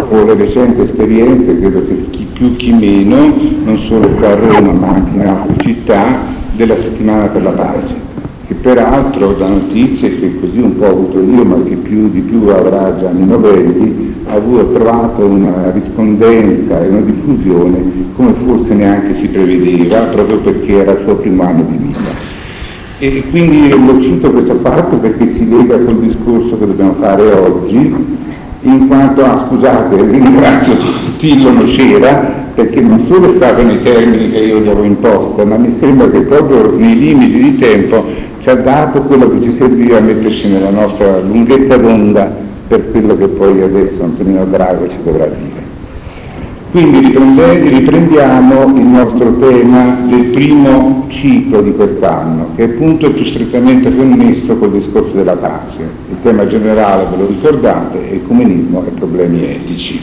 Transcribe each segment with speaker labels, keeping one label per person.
Speaker 1: dopo le recenti esperienze, credo che chi più chi meno, non solo qua a Roma ma anche in altre città, della settimana per la pace, che peraltro da notizie che così un po' ho avuto io, ma che di più avrà Gianni Novelli, ha trovato una rispondenza e una diffusione come forse neanche si prevedeva, proprio perché era il suo primo anno di vita. E quindi lo cito questo fatto perché si lega col discorso che dobbiamo fare oggi, in quanto, scusate, ringrazio Tillo Nocera, perché non solo è stato nei termini che io gli avevo imposto, ma mi sembra che proprio nei limiti di tempo ci ha dato quello che ci serviva a metterci nella nostra lunghezza d'onda per quello che poi adesso Antonino Drago ci dovrà dire. Quindi riprendiamo il nostro tema del primo ciclo di quest'anno, che appunto è più strettamente connesso col discorso della pace. Il tema generale, ve lo ricordate, è ecumenismo e problemi etici.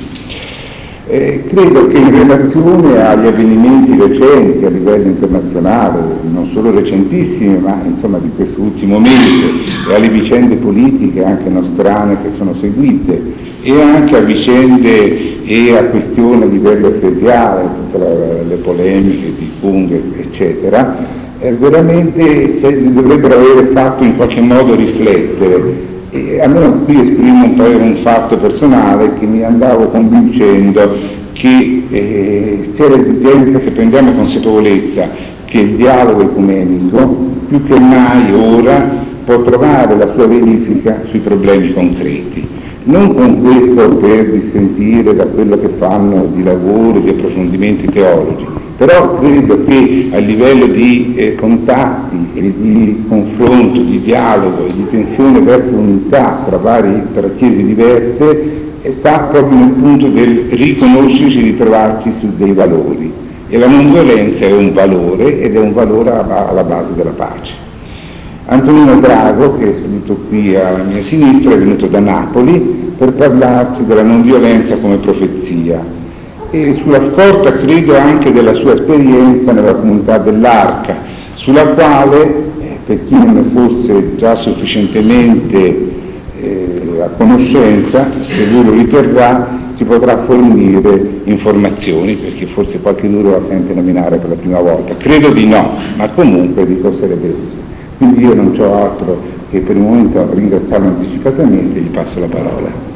Speaker 1: Credo che in relazione agli avvenimenti recenti a livello internazionale, non solo recentissimi, ma insomma di questo ultimo mese, e alle vicende politiche anche nostrane che sono seguite, e anche a vicende e a questioni a livello ecclesiale, tutte le polemiche di Kung, eccetera, veramente dovrebbero aver fatto in qualche modo riflettere. E almeno qui esprimo un fatto personale che mi andavo convincendo che c'è l'esigenza che prendiamo consapevolezza che il dialogo ecumenico più che mai ora può trovare la sua verifica sui problemi concreti. Non con questo per dissentire da quello che fanno di lavoro, di approfondimenti teologi, però credo che a livello di contatti e di confronto, di dialogo e di tensione verso l'unità tra chiese diverse sta proprio nel punto del riconoscerci e ritrovarci su dei valori. E la non violenza è un valore ed è un valore alla base della pace. Antonino Drago, che è seduto qui alla mia sinistra, è venuto da Napoli per parlarci della non violenza come profezia e sulla scorta credo anche della sua esperienza nella comunità dell'Arca, sulla quale per chi non ne fosse già sufficientemente a conoscenza, se lui lo riterrà, ci potrà fornire informazioni, perché forse qualche duro la sente nominare per la prima volta. Credo di no, ma comunque dico sarebbe così. Quindi io non ho altro che per il momento ringraziarlo anticipatamente e gli passo la parola.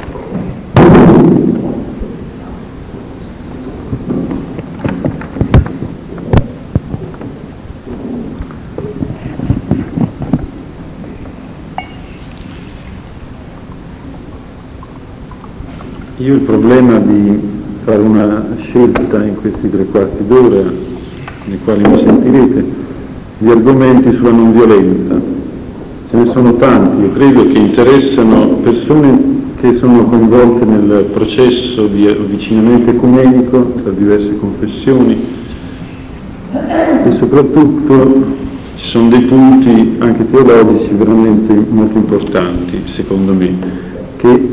Speaker 2: Io ho il problema di fare una scelta in questi 3/4 d'ora, nei quali mi sentirete, di argomenti sulla non violenza. Ce ne sono tanti, io credo, che interessano persone che sono coinvolte nel processo di avvicinamento ecumenico tra diverse confessioni e soprattutto ci sono dei punti anche teologici veramente molto importanti, secondo me, che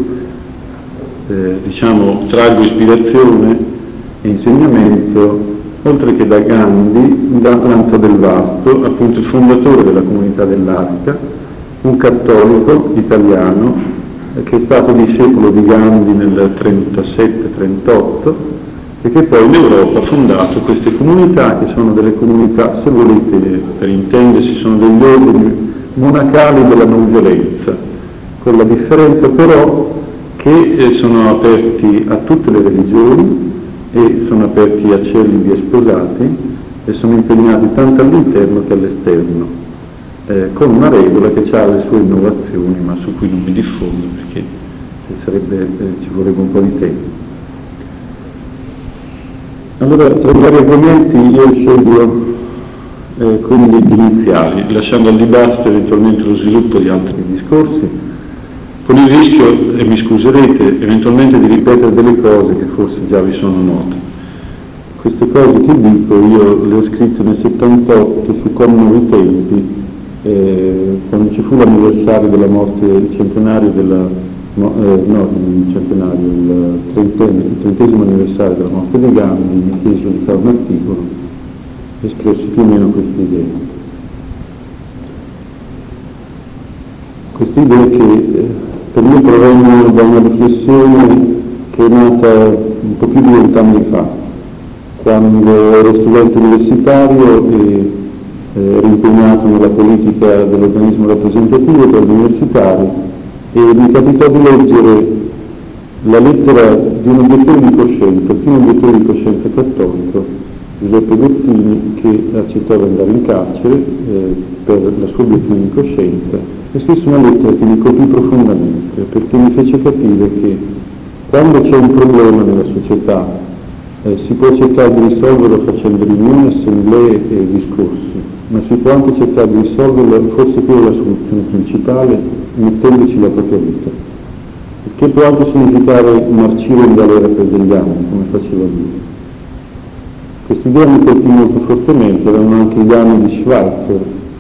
Speaker 2: traggo ispirazione e insegnamento oltre che da Gandhi, da Lanza del Vasto, appunto il fondatore della comunità dell'Arca, un cattolico italiano che è stato discepolo di Gandhi nel 37-38 e che poi in Europa ha fondato queste comunità che sono delle comunità, se volete per intendersi, sono degli ordini monacali della non violenza, con la differenza però che sono aperti a tutte le religioni e sono aperti a celibi e sposati e sono impegnati tanto all'interno che all'esterno, con una regola che ha le sue innovazioni, ma su cui non mi diffondo perché ci vorrebbe un po' di tempo. Allora, tra i vari argomenti io scelgo quelli iniziali, lasciando al dibattito eventualmente lo sviluppo di altri discorsi, con il rischio, e mi scuserete, eventualmente di ripetere delle cose che forse già vi sono note. Queste cose che dico io le ho scritte nel 78 su Con Nuovi Tempi, quando ci fu l'anniversario della morte, il centenario il 30° anniversario della morte di Gandhi, mi chiesero di fare un articolo e espressi più o meno queste idee. Queste idee che per me provengono da una riflessione che è nata un po' più di 20 anni fa, quando ero studente universitario e ero impegnato nella politica dell'organismo rappresentativo tra gli universitari, e mi capitò di leggere la lettera di un obiettore di coscienza, il primo obiettore di coscienza cattolico, Giuseppe Gozzini, che accettò di andare in carcere per la sua obiezione di coscienza, e scrisse una lettera che mi colpì profondamente, perché mi fece capire che quando c'è un problema nella società si può cercare di risolverlo facendo riunioni, assemblee e discorsi, ma si può anche cercare di risolverlo, forse quella è la soluzione principale, mettendoci la propria vita, che può anche significare marcire in galera per degli anni, come faceva lui. Quest'idea mi colpì molto fortemente, erano anche gli anni di Schweitzer,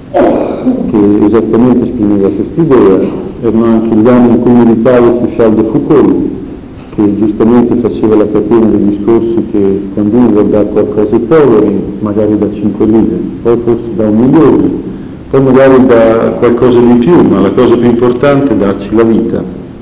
Speaker 2: che esattamente esprimeva quest'idea, erano anche gli anni in cui militavo su Charles de Foucault, che giustamente faceva la catena dei discorsi che quando uno vuol dare qualcosa ai poveri, magari da 5 lire, poi forse da 1 milione, poi magari da qualcosa di più, ma la cosa più importante è darci la vita,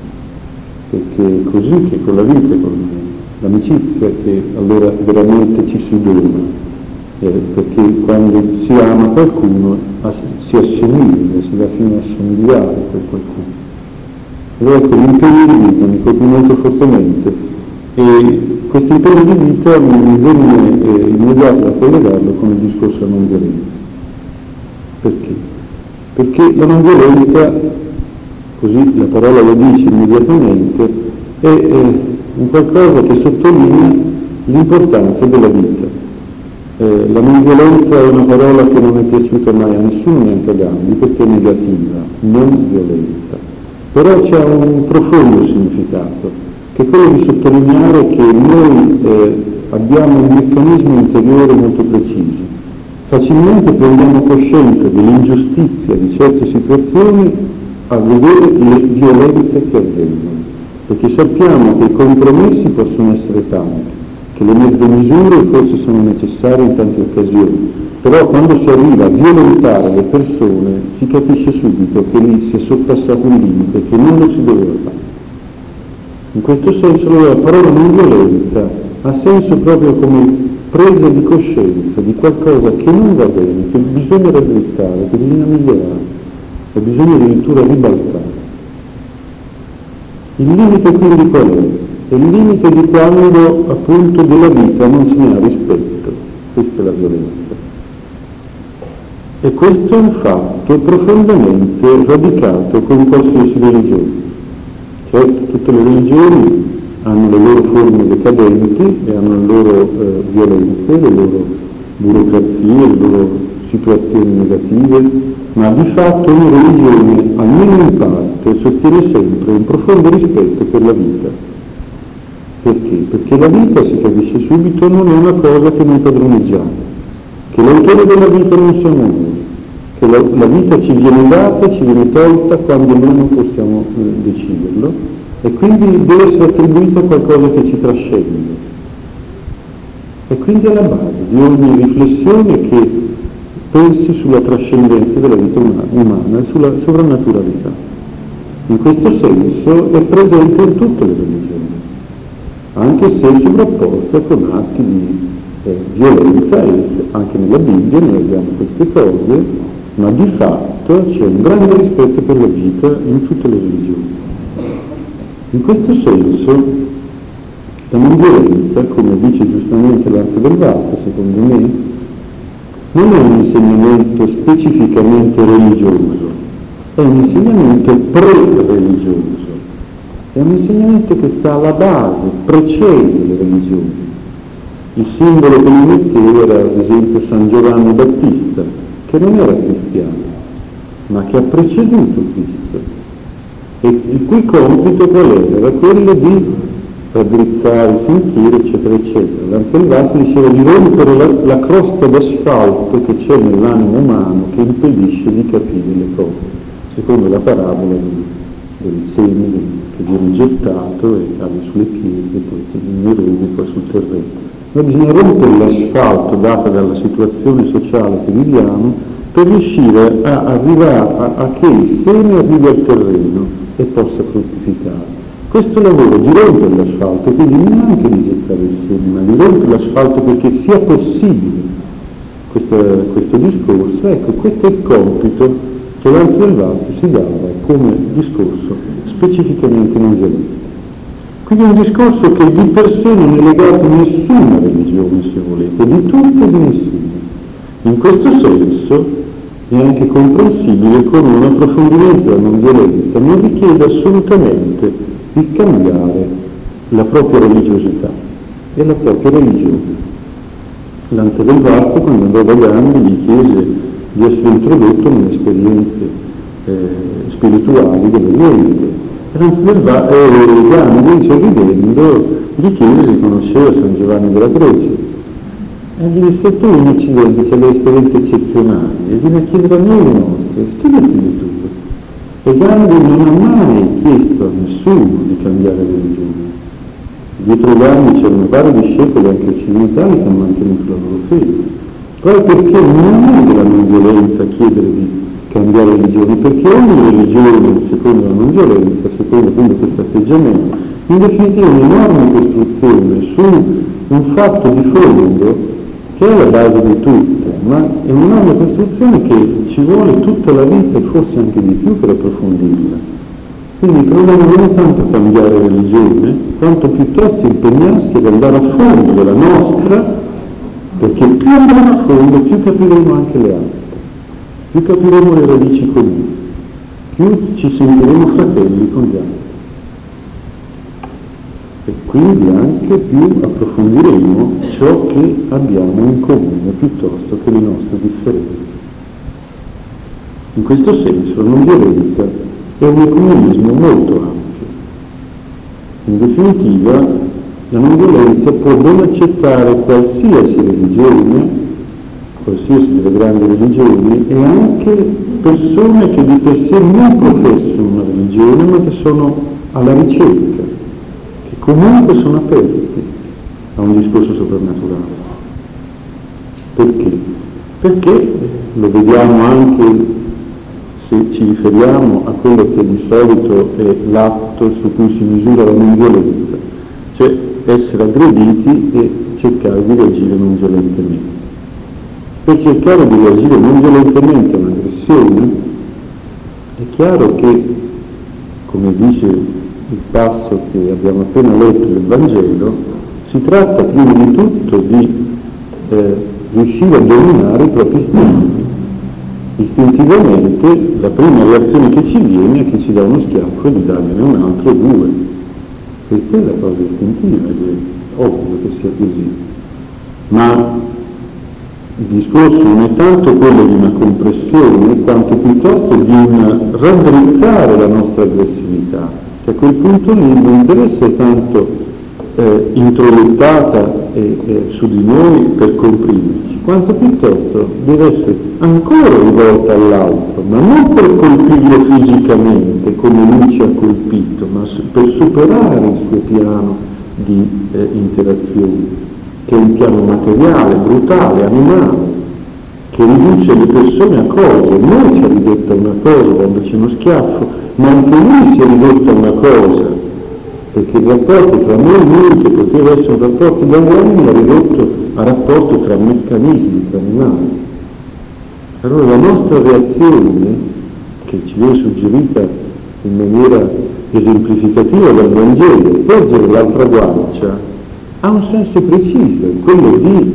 Speaker 2: perché è così che con la vita, con l'amicizia, che allora veramente ci si dona, perché quando si ama qualcuno si assomiglia, si va fino a somigliare a quel qualcuno. Allora ecco, l'impegno di vita mi colpì molto fortemente, e questo impegno di vita mi venne immediato a collegarlo con il discorso della non violenza. Perché? Perché la non violenza, così la parola lo dice immediatamente, è un qualcosa che sottolinea l'importanza della vita. La non violenza è una parola che non è piaciuta mai a nessuno, neanche a Gandhi, perché è negativa, non violenza. Però c'è un profondo significato, che è quello di sottolineare che noi abbiamo un meccanismo interiore molto preciso. Facilmente prendiamo coscienza dell'ingiustizia di certe situazioni a vedere le violenze che avvengono, perché sappiamo che i compromessi possono essere tanti, che le mezze misure forse sono necessarie in tante occasioni, però quando si arriva a violentare le persone si capisce subito che lì si è sorpassato un limite che non lo si doveva fare. In questo senso la parola non violenza ha senso proprio come presa di coscienza di qualcosa che non va bene, che bisogna raddrizzare, che bisogna migliorare, che bisogna addirittura ribaltare. Il limite quindi qual è? È il limite di quando appunto della vita non se ne ha rispetto. Questa è la violenza. E questo è un fatto profondamente radicato con qualsiasi religione. Certo, tutte le religioni hanno le loro forme decadenti e hanno le loro violenze, le loro burocrazie, le loro situazioni negative, ma di fatto ogni religione, almeno in parte, sostiene sempre un profondo rispetto per la vita. Perché? Perché la vita, si capisce subito, non è una cosa che noi padroneggiamo, che l'autore della vita non siamo noi, che la vita ci viene data, ci viene tolta quando noi non possiamo deciderlo, e quindi deve essere attribuita a qualcosa che ci trascende. E quindi è la base di ogni riflessione che pensi sulla trascendenza della vita umana e sulla sovrannaturalità. In questo senso è presente in tutte le religioni, anche se sovrapposta con atti di violenza, e anche nella Bibbia noi abbiamo queste cose, ma di fatto c'è un grande rispetto per la vita in tutte le religioni. In questo senso la non violenza, come dice giustamente Lanza del Vasto, secondo me, non è un insegnamento specificamente religioso, è un insegnamento pre-religioso, è un insegnamento che sta alla base, precede le religioni. Il simbolo che lui metteva era ad esempio San Giovanni Battista, che non era cristiano, ma che ha preceduto Cristo, e il cui compito qual era? Era quello di raddrizzare i sentieri, eccetera, eccetera. L'Anselvassio diceva di rompere la crosta d'asfalto che c'è nell'animo umano che impedisce di capire le cose, secondo la parabola del seme che viene gettato e cade sulle pietre, poi in erode, poi sul terreno. Ma bisogna rompere l'asfalto dato dalla situazione sociale che viviamo per riuscire a arrivare a che il seme arrivi al terreno e possa fruttificare. questo lavoro di rompere l'asfalto, quindi non anche di gettare il seme, ma di rompere l'asfalto perché sia possibile questo discorso, ecco, questo è il compito che l'Anza del Vasto si dava come discorso specificamente non violento. Quindi è un discorso che di per sé non è legato a nessuna religione, se volete, di tutte e di nessuna. In questo senso è anche comprensibile come un approfondimento della non violenza non richiede assolutamente di cambiare la propria religiosità e la propria religione. L'Anza del Vasto, quando andò da Gandhi, gli chiese di essere introdotto nelle esperienze spirituali dell'Oriente. Gandhi, sorridendo, gli chiese se conosceva San Giovanni della Croce. E gli disse: tu in Occidente c'è le esperienze eccezionali e vieni a chiedere a noi le nostre, studiati le tue. E Gandhi non ha mai chiesto a nessuno di cambiare religione. Dietro Gandhi c'erano vari discepoli anche occidentali che hanno mantenuto la loro fede. Proprio perché non è della non violenza chiedere di cambiare religione, perché ogni religione, secondo la non violenza, secondo quindi questo atteggiamento, in definitiva è un'enorme costruzione su un fatto di fondo che è la base di tutto, ma è un'enorme costruzione che ci vuole tutta la vita e forse anche di più per approfondirla. Quindi il problema non è tanto cambiare religione, quanto piuttosto impegnarsi ad andare a fondo della nostra, perché più andremo a fondo, più capiremo anche le altre, più capiremo le radici comuni, più ci sentiremo fratelli con gli altri. E quindi anche più approfondiremo ciò che abbiamo in comune piuttosto che le nostre differenze. In questo senso la non violenza è un ecumenismo molto ampio. In definitiva, la non violenza può ben accettare qualsiasi religione, qualsiasi delle grandi religioni, e anche persone che di per sé non professano una religione, ma che sono alla ricerca, che comunque sono aperti a un discorso soprannaturale. Perché? Perché lo vediamo anche se ci riferiamo a quello che di solito è l'atto su cui si misura la non violenza, cioè essere aggrediti e cercare di reagire non violentemente. Per cercare di reagire non violentemente a un'aggressione è chiaro che, come dice il passo che abbiamo appena letto del Vangelo, si tratta prima di tutto di riuscire a dominare i propri istinti. Istintivamente la prima reazione che ci viene è che ci dà uno schiaffo e di dargliene un altro o due. Questa è la cosa istintiva, ed è ovvio che sia così. Ma il discorso non è tanto quello di una compressione, quanto piuttosto di un raddrizzare la nostra aggressività, che a quel punto lì non deve essere tanto introiettata su di noi per comprimerci, quanto piuttosto deve essere ancora rivolta all'altro, ma non per colpirlo fisicamente come lui ci ha colpito, ma per superare il suo piano di interazione, che è un piano materiale, brutale, animale, che riduce le persone a cose. Noi ci ha ridotto a una cosa dandoci uno schiaffo, ma anche lui si è ridotto a una cosa, perché il rapporto tra noi e lui, che poteva essere un rapporto da uomini, l'ha ridotto a rapporto tra meccanismi, tra animali. Allora la nostra reazione, che ci viene suggerita in maniera esemplificativa dal Vangelo, porgere l'altra guancia, ha un senso preciso, quello di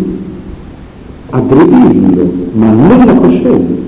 Speaker 2: aggredirlo, ma nella coscienza.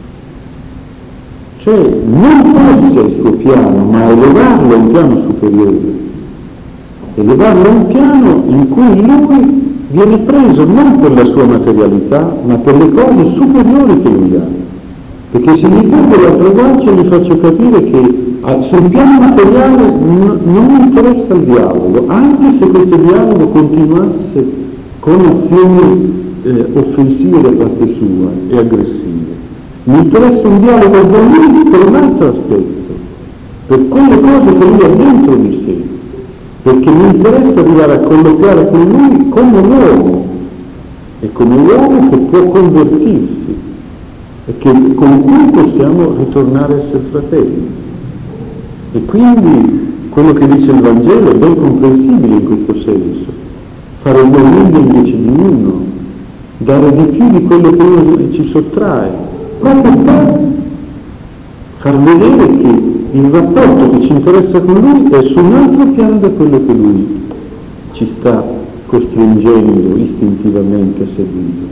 Speaker 2: Cioè non porsi al suo piano, ma elevarlo a un piano superiore. Elevarlo a un piano in cui lui viene preso non per la sua materialità, ma per le cose superiori che lui ha. Perché se gli tocco l'altra guancia gli faccio capire che sul piano materiale non mi interessa il dialogo, anche se questo dialogo continuasse con azioni offensive da parte sua e aggressive. Mi interessa un dialogo con lui per un altro aspetto, per quelle cose che lui ha dentro di sé, perché mi interessa arrivare a colloquiare con lui come uomo, e come uomo che può convertirsi e con cui possiamo ritornare a essere fratelli. E quindi quello che dice il Vangelo è ben comprensibile in questo senso. Fare 2 meglio invece di uno, dare di più di quello che uno ci sottrae, proprio per far vedere che il rapporto che ci interessa con lui è su un altro piano da quello che lui ci sta costringendo istintivamente a seguire.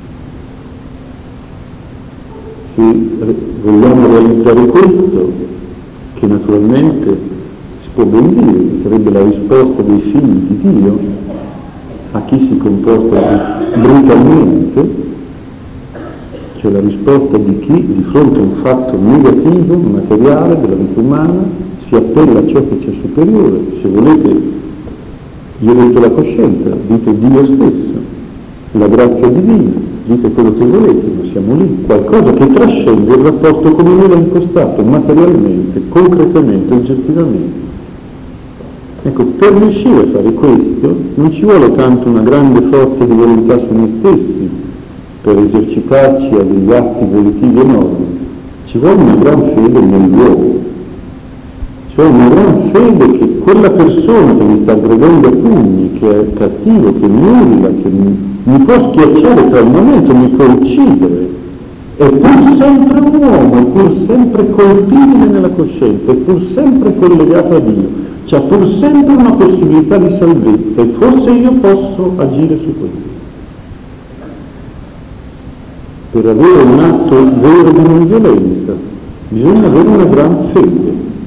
Speaker 2: Se vogliamo realizzare questo, che naturalmente si può ben dire che sarebbe la risposta dei figli di Dio a chi si comporta brutalmente, cioè la risposta di chi di fronte a un fatto negativo, materiale della vita umana, si appella a ciò che c'è superiore. Se volete, io ho detto la coscienza, dite Dio stesso, la grazia divina, dite quello che volete, ma siamo lì, qualcosa che trascende il rapporto come lui l'ha impostato, materialmente, concretamente, oggettivamente. Ecco, per riuscire a fare questo non ci vuole tanto una grande forza di volontà su noi stessi, per esercitarci a degli atti volitivi enormi, ci vuole una gran fede nell'uomo, cioè una gran fede che quella persona che mi sta aggredendo a pugni, che è cattivo, che mi urla, che mi può schiacciare tra il momento, mi può uccidere, è pur sempre un uomo, è pur sempre colpibile nella coscienza, è pur sempre collegato a Dio, c'ha pur sempre una possibilità di salvezza e forse io posso agire su questo. Per avere un atto vero di non violenza bisogna avere una gran fede,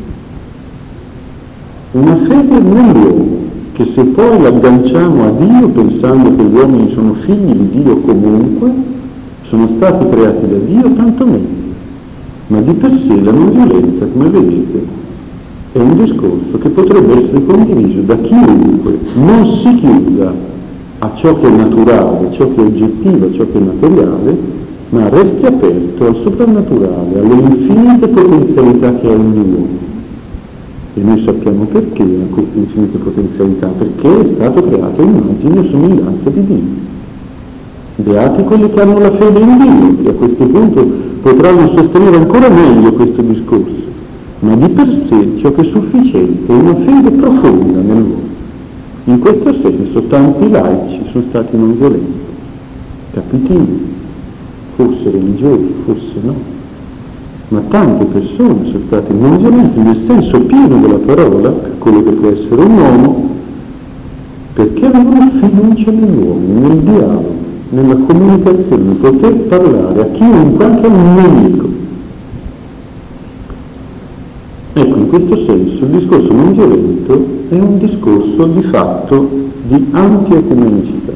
Speaker 2: una fede nell'uomo, che se poi l'agganciamo a Dio pensando che gli uomini sono figli di Dio comunque, sono stati creati da Dio, tanto meglio. Ma di per sé la non violenza, come vedete, è un discorso che potrebbe essere condiviso da chiunque non si chiuda a ciò che è naturale, a ciò che è oggettivo, a ciò che è materiale, ma resti aperto al soprannaturale, alle infinite potenzialità che ha ogni uomo. E noi sappiamo perché ha queste infinite potenzialità, perché è stato creato a immagine e somiglianza di Dio. Beati quelli che hanno la fede in Dio, che a questo punto potranno sostenere ancora meglio questo discorso, ma di per sé ciò che è sufficiente è una fede profonda nell'uomo. In questo senso tanti laici sono stati non violenti, capitini, forse religiosi, forse no, ma tante persone sono state non violenti nel senso pieno della parola, per quello che può essere un uomo, perché avevano fiducia nell'uomo, nel dialogo, nella comunicazione, poter parlare a chiunque, anche a un nemico. Ecco, in questo senso il discorso non violento è un discorso di fatto di ampia ecumenicità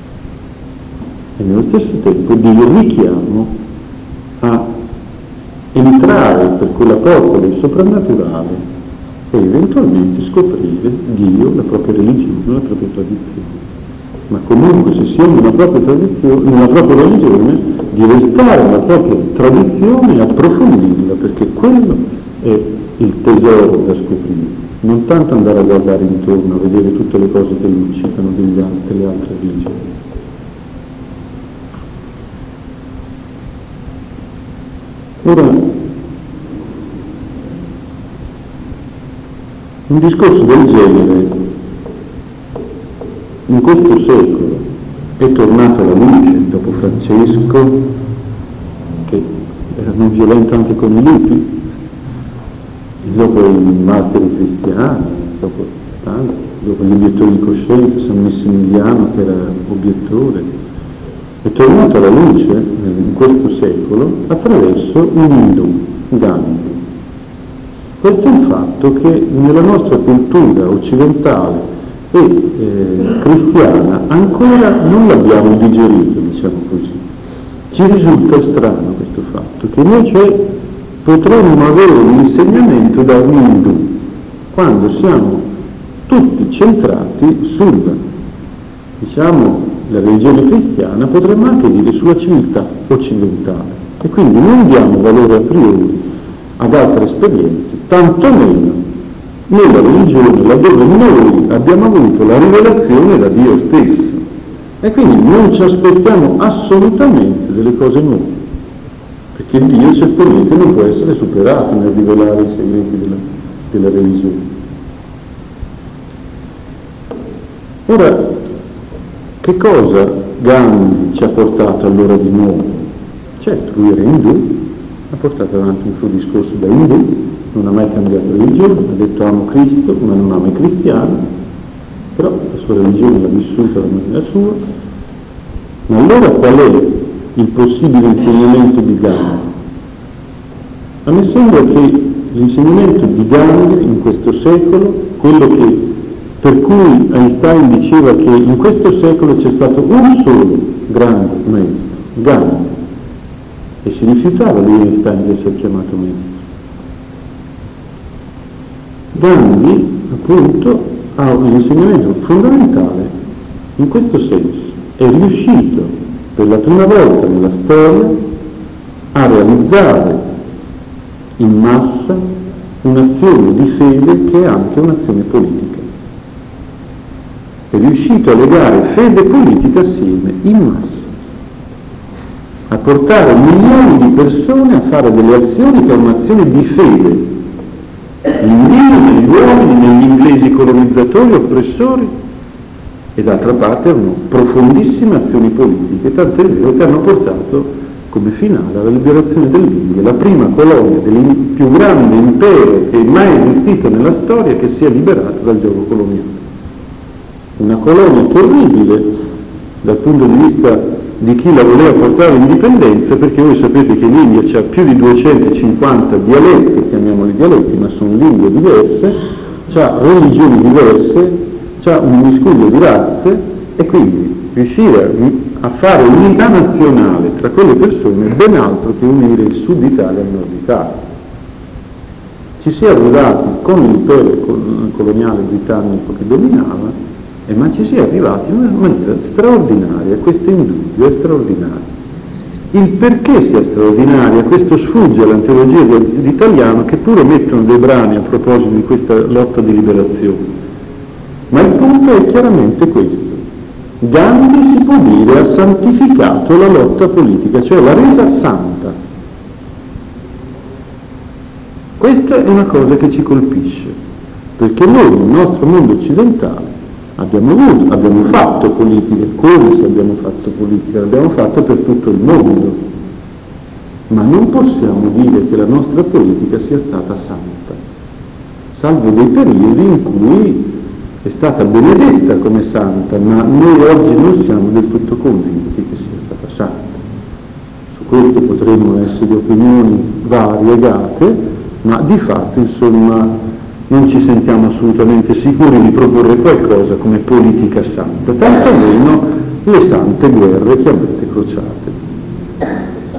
Speaker 2: e nello stesso tempo di richiamo a entrare per quella porta del soprannaturale e eventualmente scoprire Dio, la propria religione, la propria tradizione. Ma comunque se siamo nella propria tradizione, nella propria religione, di restare nella propria tradizione e approfondirla, perché quello è il tesoro da scoprire, non tanto andare a guardare intorno, a vedere tutte le cose che incitano delle altre religioni. Ora, un discorso del genere in questo secolo è tornato alla luce dopo Francesco, che era non violento anche con i lupi, dopo i martiri cristiani, dopo gli obiettori di coscienza, San Massimiliano che era obiettore, è tornato alla luce in questo secolo attraverso un indù, Gandhi. Questo è un fatto che nella nostra cultura occidentale e cristiana ancora non l'abbiamo digerito, diciamo così. Ci risulta strano questo fatto, che noi cioè potremmo avere un insegnamento da un indù, quando siamo tutti centrati sulla, diciamo, la religione cristiana, potremmo anche dire sulla civiltà occidentale, e quindi non diamo valore a priori ad altre esperienze, tantomeno nella religione laddove noi abbiamo avuto la rivelazione da Dio stesso, e quindi non ci aspettiamo assolutamente delle cose nuove, perché Dio certamente non può essere superato nel rivelare i segreti della religione. Ora, che cosa Gandhi ci ha portato allora di nuovo? Certo, lui era indù, ha portato avanti un suo discorso da indù, non ha mai cambiato religione, ha detto amo Cristo, ma non ama i cristiani, però la sua religione l'ha vissuta alla maniera sua. Ma allora qual è il possibile insegnamento di Gandhi? A me sembra che l'insegnamento di Gandhi in questo secolo, quello per cui Einstein diceva che in questo secolo c'è stato un solo grande maestro, Gandhi, e si rifiutava lui Einstein di essere chiamato maestro. Gandhi, appunto, ha un insegnamento fondamentale in questo senso. È riuscito per la prima volta nella storia a realizzare in massa un'azione di fede che è anche un'azione politica. È riuscito a legare fede e politica assieme in massa, a portare milioni di persone a fare delle azioni che è un'azione di fede, in Dio, negli uomini, negli inglesi colonizzatori, oppressori, e d'altra parte erano profondissime azioni politiche, tant'è vero che hanno portato come finale alla liberazione dell'India, la prima colonia del più grande impero che è mai esistito nella storia che si è liberato dal giogo coloniale. Una colonia terribile dal punto di vista di chi la voleva portare all'indipendenza, perché voi sapete che l'India c'ha più di 250 dialetti, chiamiamoli dialetti, ma sono lingue diverse, c'ha religioni diverse, c'ha un miscuglio di razze, e quindi riuscire a fare unità nazionale tra quelle persone è ben altro che unire il sud Italia al nord Italia. Ci si è arrivati con l'impero coloniale britannico che dominava, ma ci si è arrivati in una maniera straordinaria, questo indubbio è straordinario. Il perché sia straordinaria, questo sfugge all'antologia di Italiano, che pure mettono dei brani a proposito di questa lotta di liberazione. Ma il punto è chiaramente questo. Gandhi, si può dire, ha santificato la lotta politica, cioè l'ha resa santa. Questa è una cosa che ci colpisce, perché noi nel nostro mondo occidentale abbiamo fatto politica, come se abbiamo fatto politica, l'abbiamo fatto per tutto il mondo, ma non possiamo dire che la nostra politica sia stata santa, salvo dei periodi in cui è stata benedetta come santa, ma noi oggi non siamo del tutto convinti che sia stata santa. Su questo potremmo essere di opinioni variegate, ma di fatto, insomma, non ci sentiamo assolutamente sicuri di proporre qualcosa come politica santa, tantomeno le sante guerre chiamate crociate.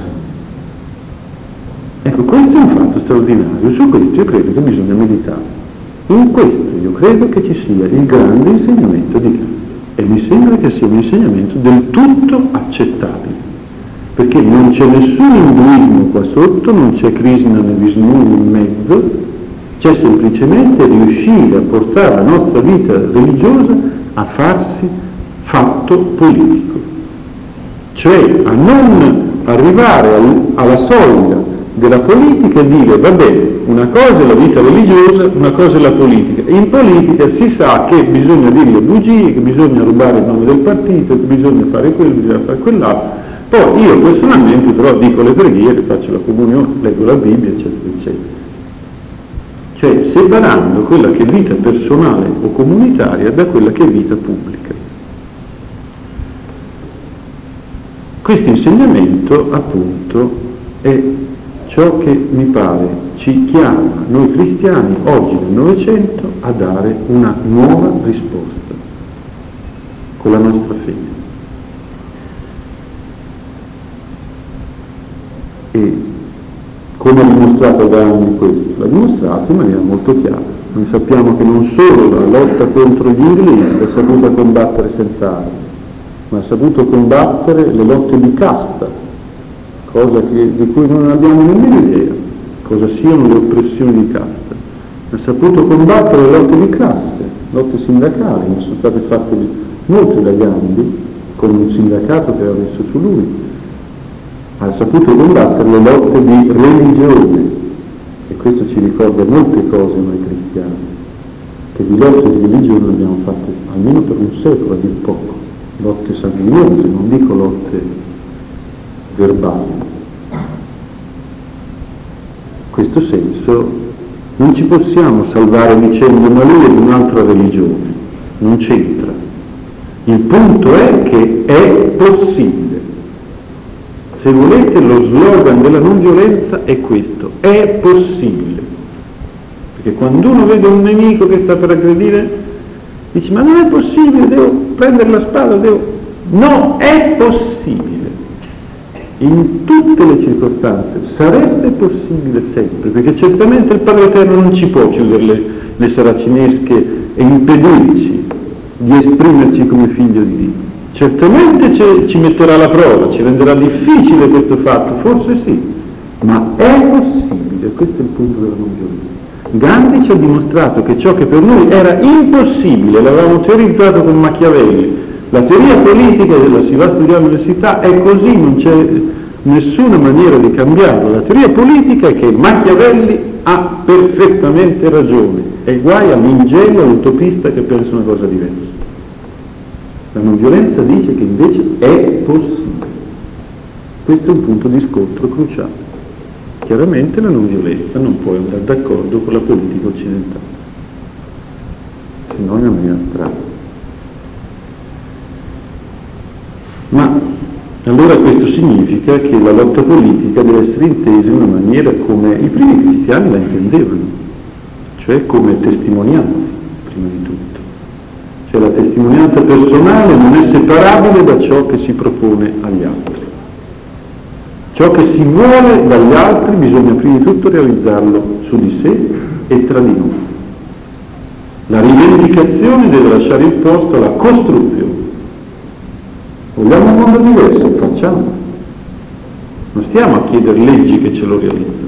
Speaker 2: Ecco, questo è un fatto straordinario, su questo io credo che bisogna meditare. In questo io credo che ci sia il grande insegnamento di Gandhi, e mi sembra che sia un insegnamento del tutto accettabile, perché non c'è nessun induismo qua sotto, non c'è Krishna né Vishnu in mezzo, c'è semplicemente riuscire a portare la nostra vita religiosa a farsi fatto politico, cioè a non arrivare alla soglia della politica e dire va bene, una cosa è la vita religiosa, una cosa è la politica. In politica si sa che bisogna dire le bugie, che bisogna rubare il nome del partito, che bisogna fare quello, bisogna fare quell'altro. Poi io personalmente però dico le preghiere, faccio la comunione, leggo la Bibbia, eccetera, eccetera. Cioè separando quella che è vita personale o comunitaria da quella che è vita pubblica. Questo insegnamento, appunto, è ciò che mi pare ci chiama noi cristiani oggi nel Novecento a dare una nuova risposta con la nostra fede. E come ha dimostrato Gandhi questo? L'ha dimostrato in maniera molto chiara. Noi sappiamo che non solo la lotta contro gli inglesi l'ha saputa combattere senza armi, ma ha saputo combattere le lotte di casta, cosa di cui non abbiamo nemmeno idea, cosa siano le oppressioni di casta. Ha saputo combattere le lotte di classe, lotte sindacali, ne sono state fatte molte da Gandhi, con un sindacato che aveva messo su lui. Ha saputo combattere le lotte di religione, e questo ci ricorda molte cose noi cristiani, che di lotte di religione ne abbiamo fatte almeno per un secolo, a dir poco, lotte sanguinose, non dico lotte verbali. In questo senso non ci possiamo salvare dicendo ma lui è di un'altra religione, non c'entra. Il punto è che è possibile. Se volete, lo slogan della non violenza è questo: è possibile. Perché quando uno vede un nemico che sta per aggredire, dice ma non è possibile, devo prendere la spada, No, è possibile. In tutte le circostanze sarebbe possibile sempre, perché certamente il Padre Eterno non ci può chiudere le saracinesche e impedirci di esprimerci come figlio di Dio. Certamente ci metterà alla prova, ci renderà difficile questo fatto, forse sì, ma è possibile, questo è il punto della non violenza. Gandhi ci ha dimostrato che ciò che per noi era impossibile, l'avevamo teorizzato con Machiavelli, la teoria politica della si va a studiare all'università è così, non c'è nessuna maniera di cambiarla. La teoria politica è che Machiavelli ha perfettamente ragione, è guai all'ingenuo, all'utopista che pensa una cosa diversa. La non violenza dice che invece è possibile. Questo è un punto di scontro cruciale. Chiaramente la non violenza non può andare d'accordo con la politica occidentale, se no è una mia strada. Ma allora questo significa che la lotta politica deve essere intesa in una maniera come i primi cristiani la intendevano, cioè come testimonianza, prima di tutto. Cioè la testimonianza personale non è separabile da ciò che si propone agli altri. Ciò che si vuole dagli altri bisogna prima di tutto realizzarlo su di sé e tra di noi. La rivendicazione deve lasciare il posto alla costruzione. Vogliamo un mondo diverso? Facciamo. Non stiamo a chiedere leggi che ce lo realizzano.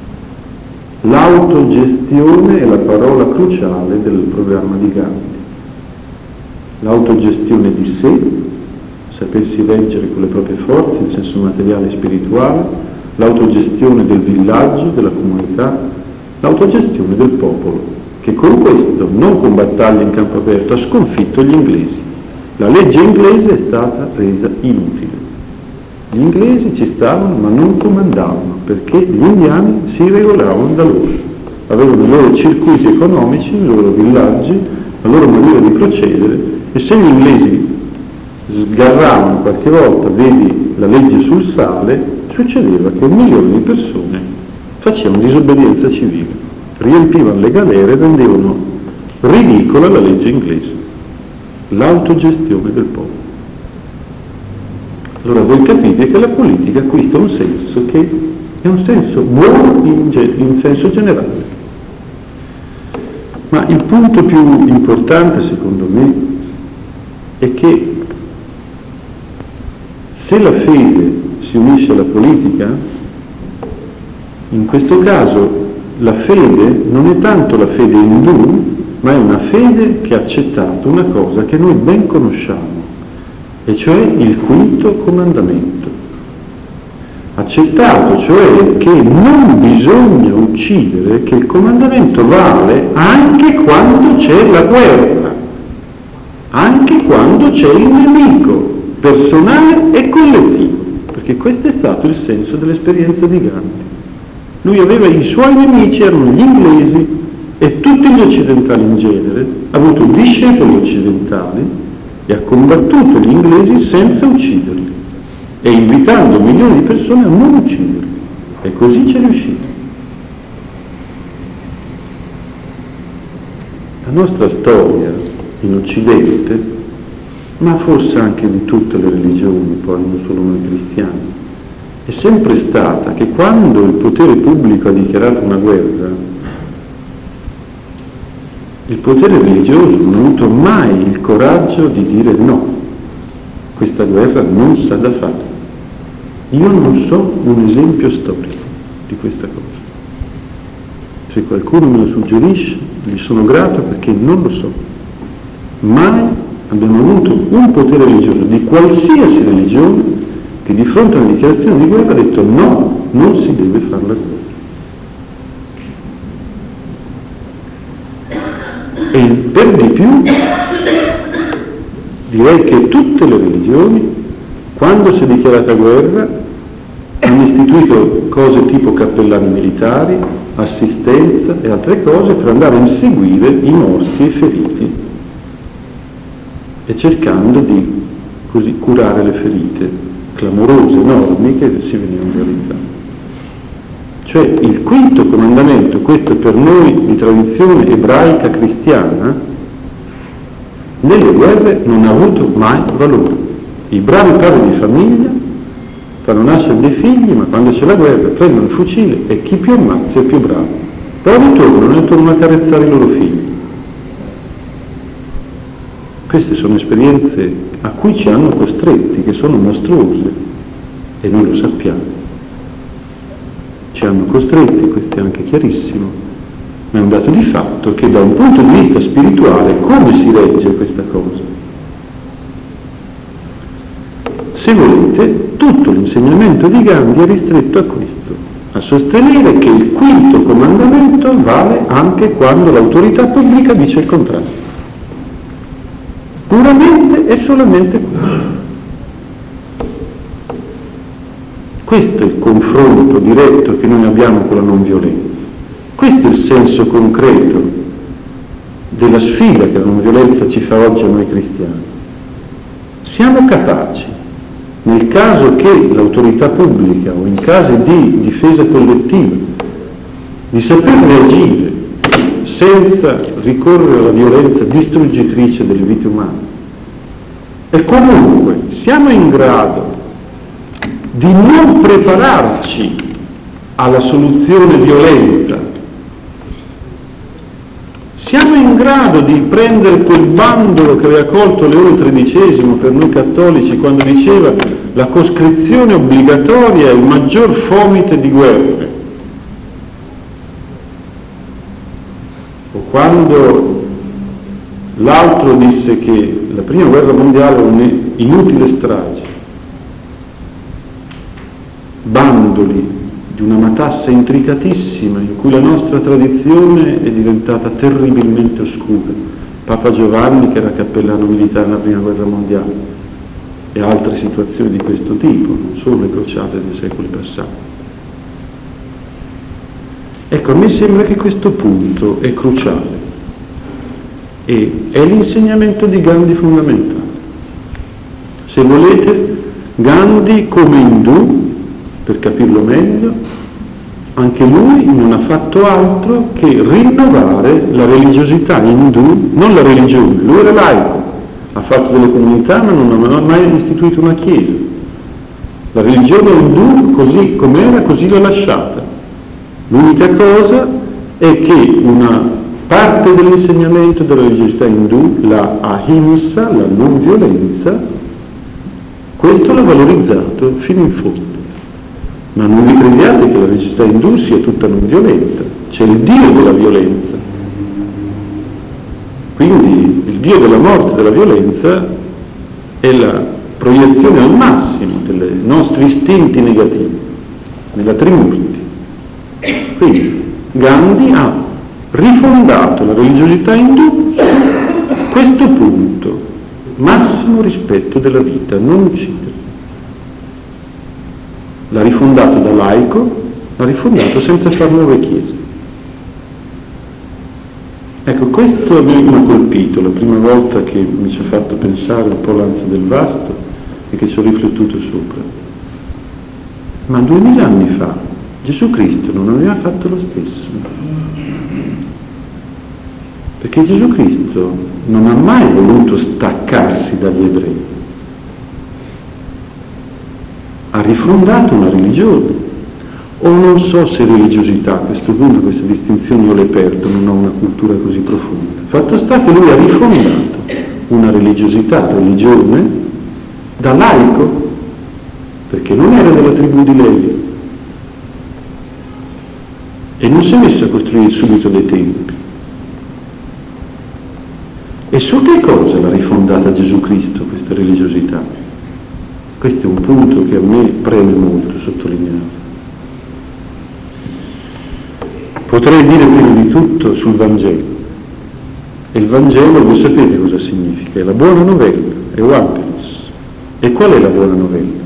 Speaker 2: L'autogestione è la parola cruciale del programma di Gandhi. L'autogestione di sé, sapersi reggere con le proprie forze in senso materiale e spirituale, l'autogestione del villaggio, della comunità, l'autogestione del popolo, che con questo, non con battaglie in campo aperto, ha sconfitto gli inglesi. La legge inglese è stata resa inutile. Gli inglesi ci stavano ma non comandavano, perché gli indiani si regolavano da loro. Avevano i loro circuiti economici, i loro villaggi, la loro maniera di procedere, e se gli inglesi sgarravano qualche volta, vedi la legge sul sale, succedeva che 1 milione di persone facevano disobbedienza civile, riempivano le galere e rendevano ridicola la legge inglese. L'autogestione del popolo. Allora voi capite che la politica acquista un senso che è un senso buono in senso generale. Ma il punto più importante secondo me è che se la fede si unisce alla politica, in questo caso la fede non è tanto la fede indù, ma è una fede che ha accettato una cosa che noi ben conosciamo, e cioè il quinto comandamento. Accettato, cioè che non bisogna uccidere, che il comandamento vale anche quando c'è la guerra, anche quando c'è il nemico, personale e collettivo, perché questo è stato il senso dell'esperienza di Gandhi. Lui aveva i suoi nemici, erano gli inglesi, e tutti gli occidentali in genere, ha avuto discepoli occidentali e ha combattuto gli inglesi senza ucciderli e invitando milioni di persone a non ucciderli, e così ci è riuscito. La nostra storia in Occidente, ma forse anche di tutte le religioni, poi non solo noi cristiani, è sempre stata che quando il potere pubblico ha dichiarato una guerra, il potere religioso non ha avuto mai il coraggio di dire no, questa guerra non s'ha da fare. Io non so un esempio storico di questa cosa. Se qualcuno me lo suggerisce, gli sono grato perché non lo so. Mai abbiamo avuto un potere religioso di qualsiasi religione che di fronte a una dichiarazione di guerra ha detto no, non si deve fare la guerra. E più direi che tutte le religioni, quando si è dichiarata guerra, hanno istituito cose tipo cappellani militari, assistenza e altre cose per andare a inseguire i morti e i feriti e cercando di così curare le ferite clamorose, enormi che si venivano realizzando. Cioè il quinto comandamento, questo per noi di tradizione ebraica cristiana, nelle guerre non ha avuto mai valore. I bravi padri di famiglia fanno nascere dei figli, ma quando c'è la guerra prendono il fucile e chi più ammazza è più bravo. Poi ritornano a carezzare i loro figli. Queste sono esperienze a cui ci hanno costretti, che sono mostruose, e noi lo sappiamo. Ci hanno costretti, questo è anche chiarissimo, ma è un dato di fatto che da un punto di vista spirituale come si regge questa cosa? Se volete, tutto l'insegnamento di Gandhi è ristretto a questo, a sostenere che il quinto comandamento vale anche quando l'autorità pubblica dice il contrario. Puramente e solamente questo. Questo è il confronto diretto che noi abbiamo con la non violenza. Questo è il senso concreto della sfida che la non violenza ci fa oggi a noi cristiani. Siamo capaci, nel caso che l'autorità pubblica o in casi di difesa collettiva, di saper reagire senza ricorrere alla violenza distruggitrice delle vite umane. E comunque siamo in grado di non prepararci alla soluzione violenta. Siamo in grado di prendere quel bandolo che aveva colto Leone XIII per noi cattolici quando diceva la coscrizione obbligatoria è il maggior fomite di guerre. O quando l'altro disse che la prima guerra mondiale è un'inutile strage. Bandoli di una matassa intricatissima in cui la nostra tradizione è diventata terribilmente oscura. Papa Giovanni, che era cappellano militare nella prima guerra mondiale, e altre situazioni di questo tipo, non solo le crociate dei secoli passati. Ecco, a me sembra che questo punto è cruciale e è l'insegnamento di Gandhi fondamentale. Se volete, Gandhi come indù, per capirlo meglio, anche lui non ha fatto altro che rinnovare la religiosità indù, non la religione, lui era laico, ha fatto delle comunità ma non ha mai istituito una chiesa. La religione indù così com'era, così l'ha lasciata. L'unica cosa è che una parte dell'insegnamento della religiosità indù, la ahimsa, la non violenza, questo l'ha valorizzato fino in fondo. Ma non vi crediate che la religiosità indù sia tutta non violenta, c'è il Dio della violenza. Quindi il Dio della morte e della violenza è la proiezione al massimo dei nostri istinti negativi, nella Trimurti. Quindi Gandhi ha rifondato la religiosità indù su questo punto, massimo rispetto della vita, non uccidere. L'ha rifondato da laico, l'ha rifondato senza far nuove chiese. Ecco, questo mi ha colpito la prima volta che mi ci ha fatto pensare un po' l'Anza del Vasto e che ci ho riflettuto sopra. Ma 2000 anni fa Gesù Cristo non aveva fatto lo stesso. Perché Gesù Cristo non ha mai voluto staccarsi dagli ebrei. Ha rifondato una religione, o non so se religiosità, a questo punto queste distinzioni io le perdo, non ho una cultura così profonda. Fatto sta che lui ha rifondato una religione da laico, perché non era della tribù di Levi, e non si è messo a costruire subito dei tempi. E su che cosa l'ha rifondata Gesù Cristo questa religiosità? Questo è un punto che a me preme molto sottolineare. Potrei dire prima di tutto sul Vangelo. E il Vangelo, voi sapete cosa significa? È la buona novella, è Euangelos. E qual è la buona novella?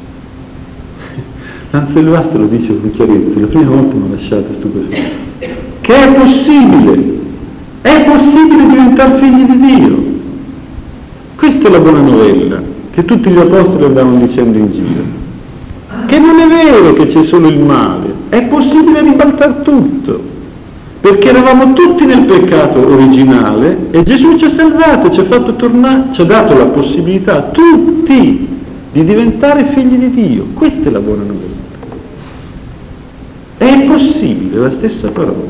Speaker 2: L'Anselvasto lo dice con chiarezza, la prima volta mi ha lasciato stupefatto. Che è possibile diventare figli di Dio. Questa è la buona novella che tutti gli apostoli andavano dicendo in giro. Che non è vero che c'è solo il male, è possibile ribaltare tutto, perché eravamo tutti nel peccato originale e Gesù ci ha salvato, ci ha fatto tornare, ci ha dato la possibilità a tutti di diventare figli di Dio. Questa è la buona novella. È possibile, la stessa parola.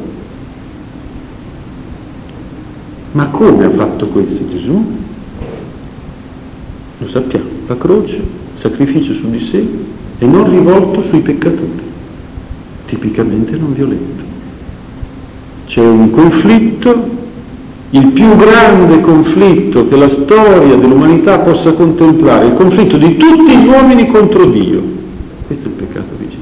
Speaker 2: Ma come ha fatto questo Gesù? Lo sappiamo, la croce, sacrificio su di sé e non rivolto sui peccatori, tipicamente non violento. C'è un conflitto, il più grande conflitto che la storia dell'umanità possa contemplare, il conflitto di tutti gli uomini contro Dio. Questo è il peccato originale.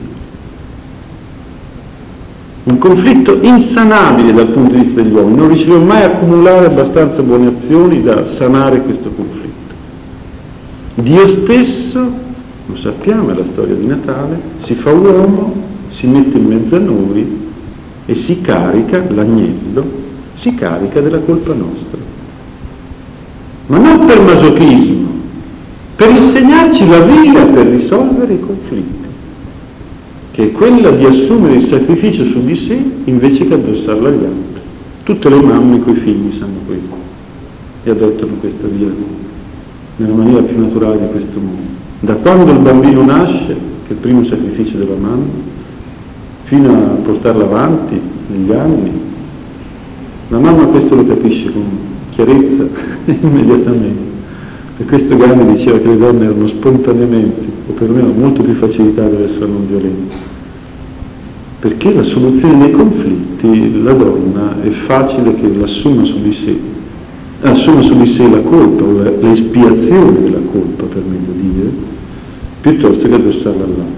Speaker 2: Un conflitto insanabile dal punto di vista degli uomini, non riusciremo mai a accumulare abbastanza buone azioni da sanare questo conflitto. Dio stesso, lo sappiamo, è la storia di Natale, si fa uomo, si mette in mezzo a noi e si carica, l'agnello, si carica della colpa nostra. Ma non per masochismo, per insegnarci la via per risolvere i conflitti, che è quella di assumere il sacrificio su di sé invece che addossarlo agli altri. Tutte le mamme coi figli sanno questo e adottano questa via nella maniera più naturale di questo mondo. Da quando il bambino nasce, che è il primo sacrificio della mamma, fino a portarlo avanti negli anni, la mamma questo lo capisce con chiarezza immediatamente. Per questo Gandhi diceva che le donne erano spontaneamente, o perlomeno molto più facilità verso la non violenza, perché la soluzione dei conflitti, la donna è facile che l'assuma su di sé, assuma su di sé la colpa o l'espiazione della colpa, per meglio dire, piuttosto che addossarla all'altro.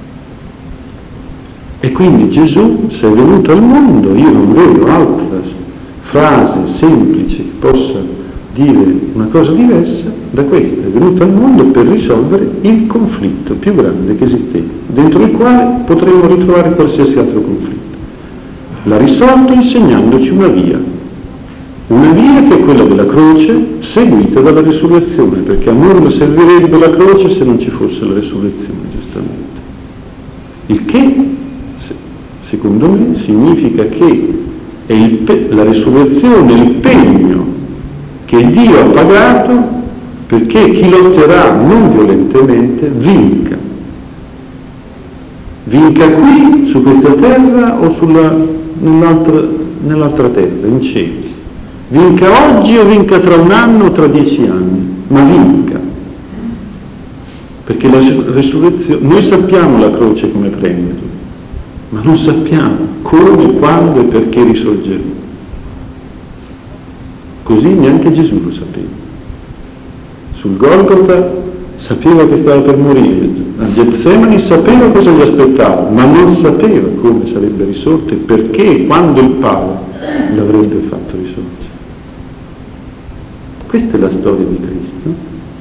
Speaker 2: E quindi Gesù, se è venuto al mondo, io non vedo altra frase semplice che possa dire una cosa diversa da questa. È venuto al mondo per risolvere il conflitto più grande che esisteva, dentro il quale potremmo ritrovare qualsiasi altro conflitto. L'ha risolto insegnandoci una via che è quella della croce, seguita dalla risurrezione, perché a nulla servirebbe la croce se non ci fosse la risurrezione, giustamente. Il che, secondo me, significa che è la risurrezione è il pegno che Dio ha pagato perché chi lotterà non violentemente vinca. Vinca qui, su questa terra o nell'altra terra, in cielo. Vinca oggi o vinca tra un anno o tra 10 anni, ma vinca. Perché la risurrezione, noi sappiamo la croce come prenderla, ma non sappiamo come, quando e perché risorgerà. Così neanche Gesù lo sapeva. Sul Golgota sapeva che stava per morire, a Getsemani sapeva cosa gli aspettava, ma non sapeva come sarebbe risorto e perché e quando il Padre l'avrebbe fatto risorgere. Questa è la storia di Cristo.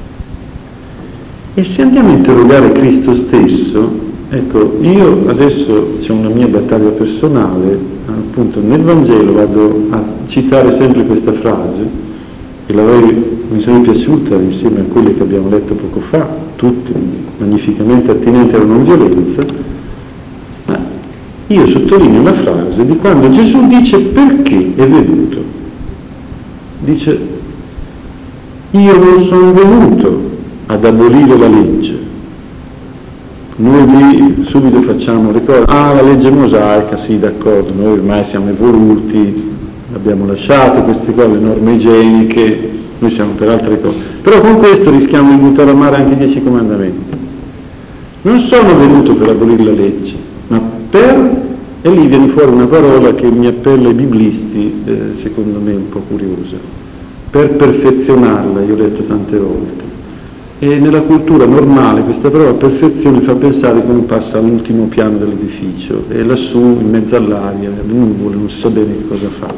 Speaker 2: E se andiamo a interrogare Cristo stesso, ecco, io adesso c'è una mia battaglia personale, appunto nel Vangelo vado a citare sempre questa frase, e mi sarebbe piaciuta insieme a quelle che abbiamo letto poco fa, tutte magnificamente attinenti alla non violenza, ma io sottolineo la frase di quando Gesù dice perché è venuto. Dice: io non sono venuto ad abolire la legge. Noi lì subito facciamo ricordo, la legge mosaica, sì, d'accordo, noi ormai siamo evoluti, abbiamo lasciato queste cose, le norme igieniche, noi siamo per altre cose. Però con questo rischiamo di buttare a mare anche i 10 comandamenti. Non sono venuto per abolire la legge, ma e lì viene fuori una parola che mi appella ai biblisti, secondo me un po' curiosa, per perfezionarla, io ho detto tante volte. E nella cultura normale questa parola perfezione fa pensare come passa all'ultimo piano dell'edificio e lassù in mezzo all'aria, le nuvole, non si sa bene che cosa fa.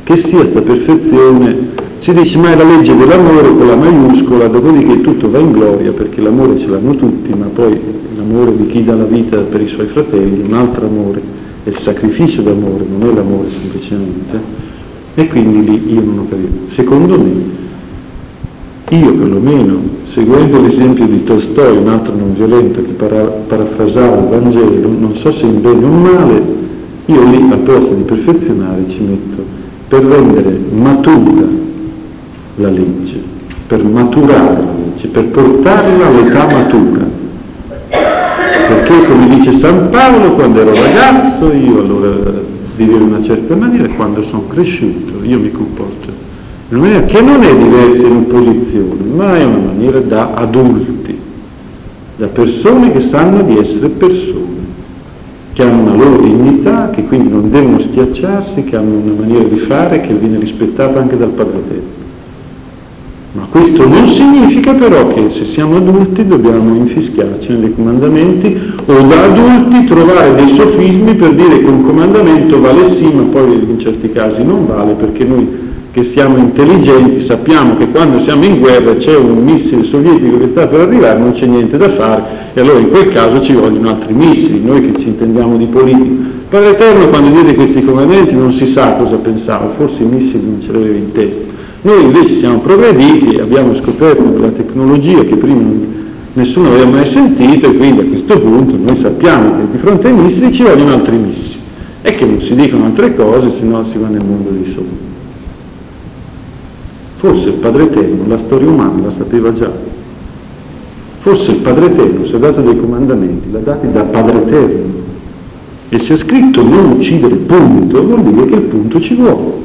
Speaker 2: che sia sta perfezione. Si dice ma è la legge dell'amore con la maiuscola, dopodiché tutto va in gloria, perché l'amore ce l'hanno tutti, ma poi l'amore di chi dà la vita per i suoi fratelli, un altro amore, è il sacrificio d'amore, non è l'amore semplicemente, e quindi lì io non ho capito. Secondo me, io perlomeno, seguendo l'esempio di Tolstoi, un altro non violento che parafrasava il Vangelo, non so se in bene o in male, io lì al posto di perfezionare ci metto per rendere matura la legge, per maturare la legge, per portarla all'età matura. Perché come dice San Paolo, quando ero ragazzo io allora vivevo in una certa maniera, e quando sono cresciuto io mi comporto in una maniera che non è diversa in opposizione, ma è una maniera da adulti, da persone che sanno di essere persone, che hanno una loro dignità, che quindi non devono schiacciarsi, che hanno una maniera di fare che viene rispettata anche dal Padre Eterno. Ma questo non significa però che se siamo adulti dobbiamo infischiarci nei comandamenti o da adulti trovare dei sofismi per dire che un comandamento vale sì, ma poi in certi casi non vale, perché noi che siamo intelligenti sappiamo che quando siamo in guerra c'è un missile sovietico che sta per arrivare, non c'è niente da fare, e allora in quel caso ci vogliono altri missili, noi che ci intendiamo di politica. Padre Eterno quando diede questi comandamenti non si sa cosa pensava, forse i missili non ce l'aveva in testa. Noi invece siamo progrediti, abbiamo scoperto della tecnologia che prima nessuno aveva mai sentito, e quindi a questo punto noi sappiamo che di fronte ai missili ci vogliono altri missili e che non si dicono altre cose, se no si va nel mondo dei sogni. Forse il Padre Eterno la storia umana la sapeva già. Forse il Padre Eterno si è dato dei comandamenti, l'ha dati da Padre Eterno, e se è scritto non uccidere punto, vuol dire che il punto ci vuole.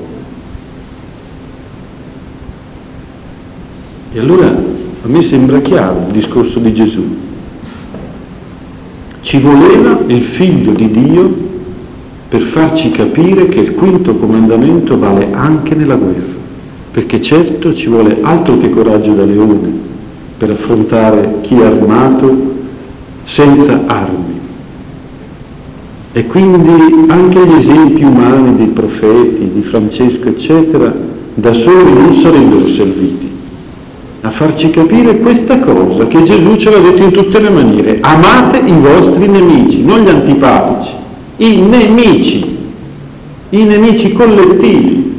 Speaker 2: E allora a me sembra chiaro il discorso di Gesù. Ci voleva il Figlio di Dio per farci capire che il quinto comandamento vale anche nella guerra, perché certo ci vuole altro che coraggio da leone per affrontare chi è armato senza armi. E quindi anche gli esempi umani dei profeti, di Francesco eccetera, da soli non sarebbero serviti a farci capire questa cosa che Gesù ce l'ha detto in tutte le maniere: amate i vostri nemici, non gli antipatici, i nemici collettivi.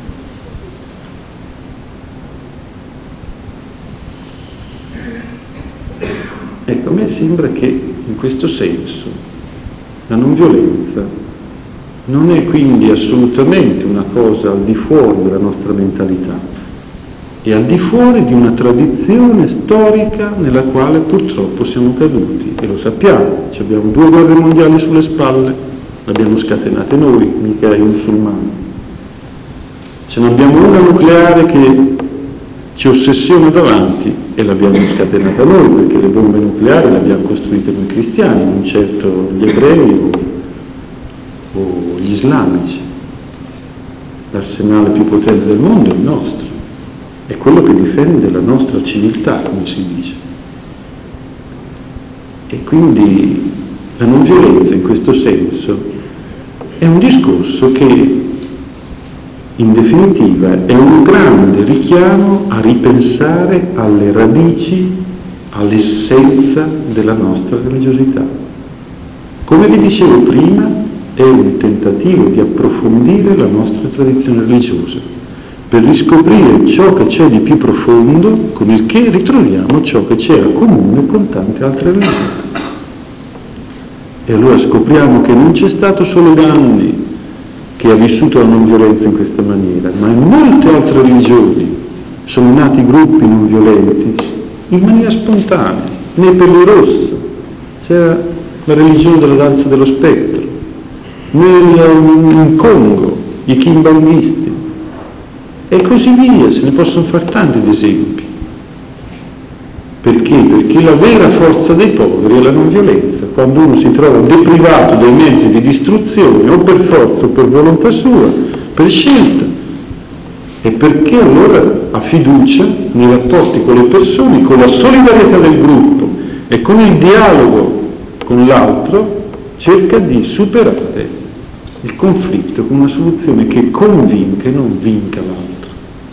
Speaker 2: Ecco, a me sembra che in questo senso la non violenza non è quindi assolutamente una cosa al di fuori della nostra mentalità, e al di fuori di una tradizione storica nella quale purtroppo siamo caduti, e lo sappiamo, abbiamo 2 guerre mondiali sulle spalle, l'abbiamo scatenate noi, mica i musulmani. Ce ne abbiamo una nucleare che ci ossessiona davanti e l'abbiamo scatenata noi, perché le bombe nucleari le abbiamo costruite noi cristiani, non certo gli ebrei o gli islamici. L'arsenale più potente del mondo è il nostro. È quello che difende la nostra civiltà, come si dice. E quindi la non violenza in questo senso è un discorso che in definitiva è un grande richiamo a ripensare alle radici, all'essenza della nostra religiosità. Come vi dicevo prima, è un tentativo di approfondire la nostra tradizione religiosa, per riscoprire ciò che c'è di più profondo, con il che ritroviamo ciò che c'era comune con tante altre religioni. E allora scopriamo che non c'è stato solo Gandhi che ha vissuto la non violenza in questa maniera, ma in molte altre religioni sono nati gruppi non violenti in maniera spontanea. Nei Pelli Rossa c'era la religione della danza dello spettro, in Congo i kimbandisti, e così via, se ne possono fare tanti di esempi. Perché? Perché la vera forza dei poveri è la non violenza. Quando uno si trova deprivato dai mezzi di distruzione, o per forza o per volontà sua, per scelta, e perché allora ha fiducia nei rapporti con le persone, con la solidarietà del gruppo e con il dialogo con l'altro, cerca di superare il conflitto con una soluzione che convinca e non vinca l'altro.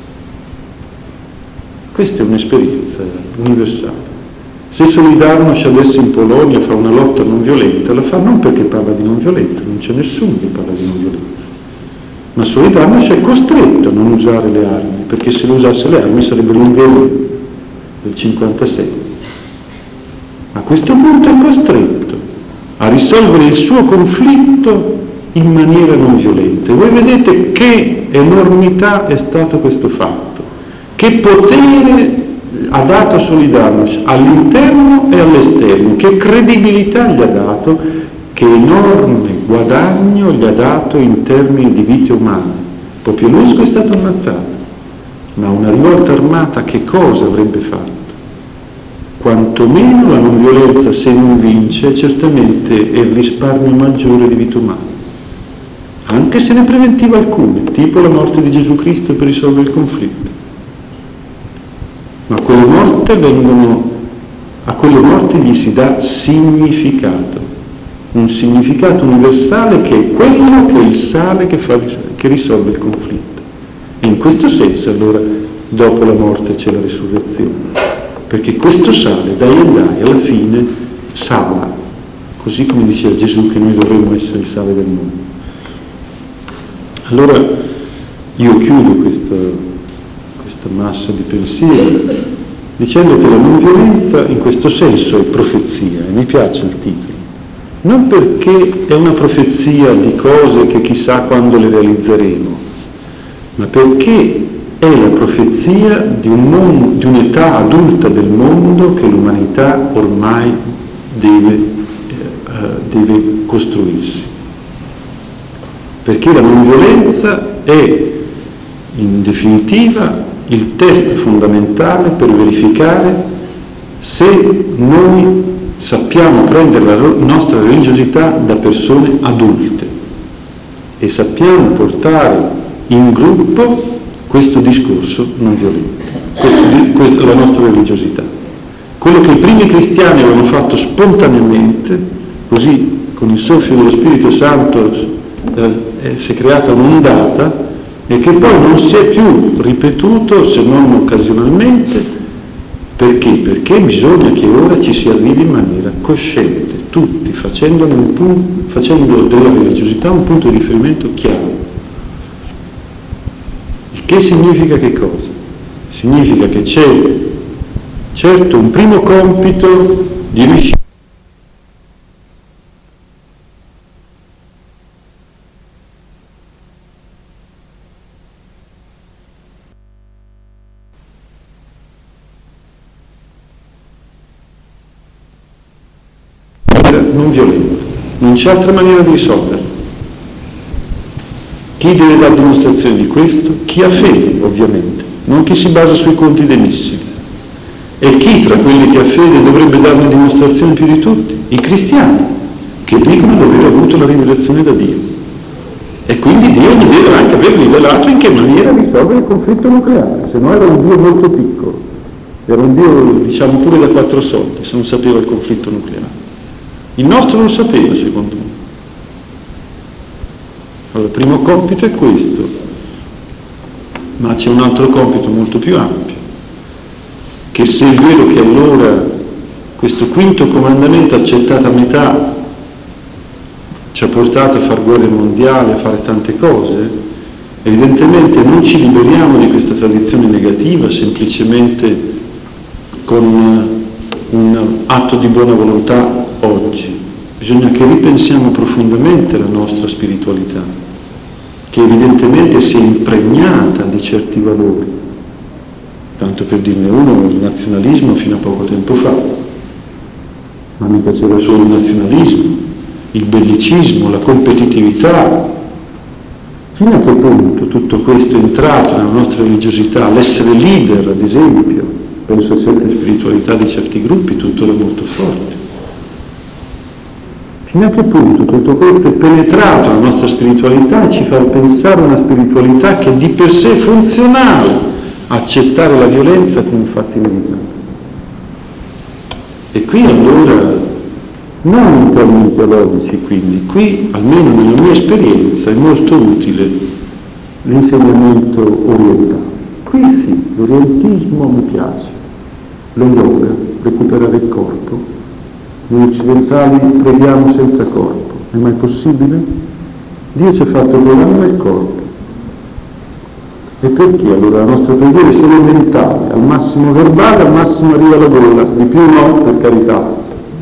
Speaker 2: Questa è un'esperienza universale. Se Solidarność adesso in Polonia fa una lotta non violenta, la fa non perché parla di non violenza, non c'è nessuno che parla di non violenza, ma Solidarność è costretto a non usare le armi, perché se lo usasse le armi sarebbe l'inverno del 56. A questo punto è costretto a risolvere il suo conflitto in maniera non violenta. E voi vedete che enormità è stato questo fatto, che potere ha dato Solidarność all'interno e all'esterno, che credibilità gli ha dato, che enorme guadagno gli ha dato in termini di vite umane. Popielusco è stato ammazzato, ma una rivolta armata che cosa avrebbe fatto? Quantomeno la non violenza, se non vince, certamente è il risparmio maggiore di vite umane, anche se ne preventiva alcune, tipo la morte di Gesù Cristo per risolvere il conflitto. Ma a quelle morti gli si dà significato, un significato universale che è quello che è il sale che risolve il conflitto. E in questo senso allora dopo la morte c'è la risurrezione, perché questo sale, dai e dai, alla fine sala, così come diceva Gesù che noi dovremmo essere il sale del mondo. Allora io chiudo questa massa di pensieri dicendo che la non violenza in questo senso è profezia, e mi piace il titolo, non perché è una profezia di cose che chissà quando le realizzeremo, ma perché è la profezia di un'età adulta del mondo che l'umanità ormai deve costruirsi. Perché la non violenza è in definitiva il test fondamentale per verificare se noi sappiamo prendere la nostra religiosità da persone adulte e sappiamo portare in gruppo questo discorso non violento, questa è la nostra religiosità. Quello che i primi cristiani avevano fatto spontaneamente, così con il soffio dello Spirito Santo si è creata un'ondata, e che poi non si è più ripetuto se non occasionalmente. Perché? Perché bisogna che ora ci si arrivi in maniera cosciente, tutti, facendo della religiosità un punto di riferimento chiaro. Il che significa che cosa? Significa che c'è certo un primo compito di riuscire non violenta, non c'è altra maniera di risolverlo. Chi deve dare dimostrazione di questo? Chi ha fede, ovviamente, non chi si basa sui conti dei missili. E chi tra quelli che ha fede dovrebbe darne dimostrazione più di tutti? I cristiani, che dicono di aver avuto la rivelazione da Dio. E quindi Dio gli deve anche aver rivelato in che maniera risolvere il conflitto nucleare, se no era un Dio molto piccolo, era un Dio, diciamo, pure da 4 soldi, se non sapeva il conflitto nucleare. Il nostro lo sapeva, secondo me. Allora, il primo compito è questo, ma c'è un altro compito molto più ampio, che se è vero che allora questo quinto comandamento accettato a metà ci ha portato a fare guerre mondiali, a fare tante cose, evidentemente non ci liberiamo di questa tradizione negativa semplicemente con un atto di buona volontà oggi. Bisogna che ripensiamo profondamente la nostra spiritualità, che evidentemente si è impregnata di certi valori. Tanto per dirne uno, il nazionalismo fino a poco tempo fa, ma mica c'era solo il nazionalismo, il bellicismo, la competitività. Fino a che punto tutto questo è entrato nella nostra religiosità, l'essere leader, ad esempio, penso a certe spiritualità di certi gruppi, tuttora molto forte. Fino a che punto tutto questo è penetrato nella nostra spiritualità e ci fa pensare a una spiritualità che di per sé è funzionale a accettare la violenza come un fatto inevitabile. E qui allora non in termini teologici, quindi. Qui, almeno nella mia esperienza, è molto utile l'insegnamento orientale. Qui sì, l'orientismo mi piace, lo yoga, recuperare il corpo. Noi occidentali preghiamo senza corpo, è mai possibile? Dio ci ha fatto pregare nel corpo. E perché allora la nostra preghiera è solo mentale, al massimo verbale, al massimo arriva la gola, di più no, per carità.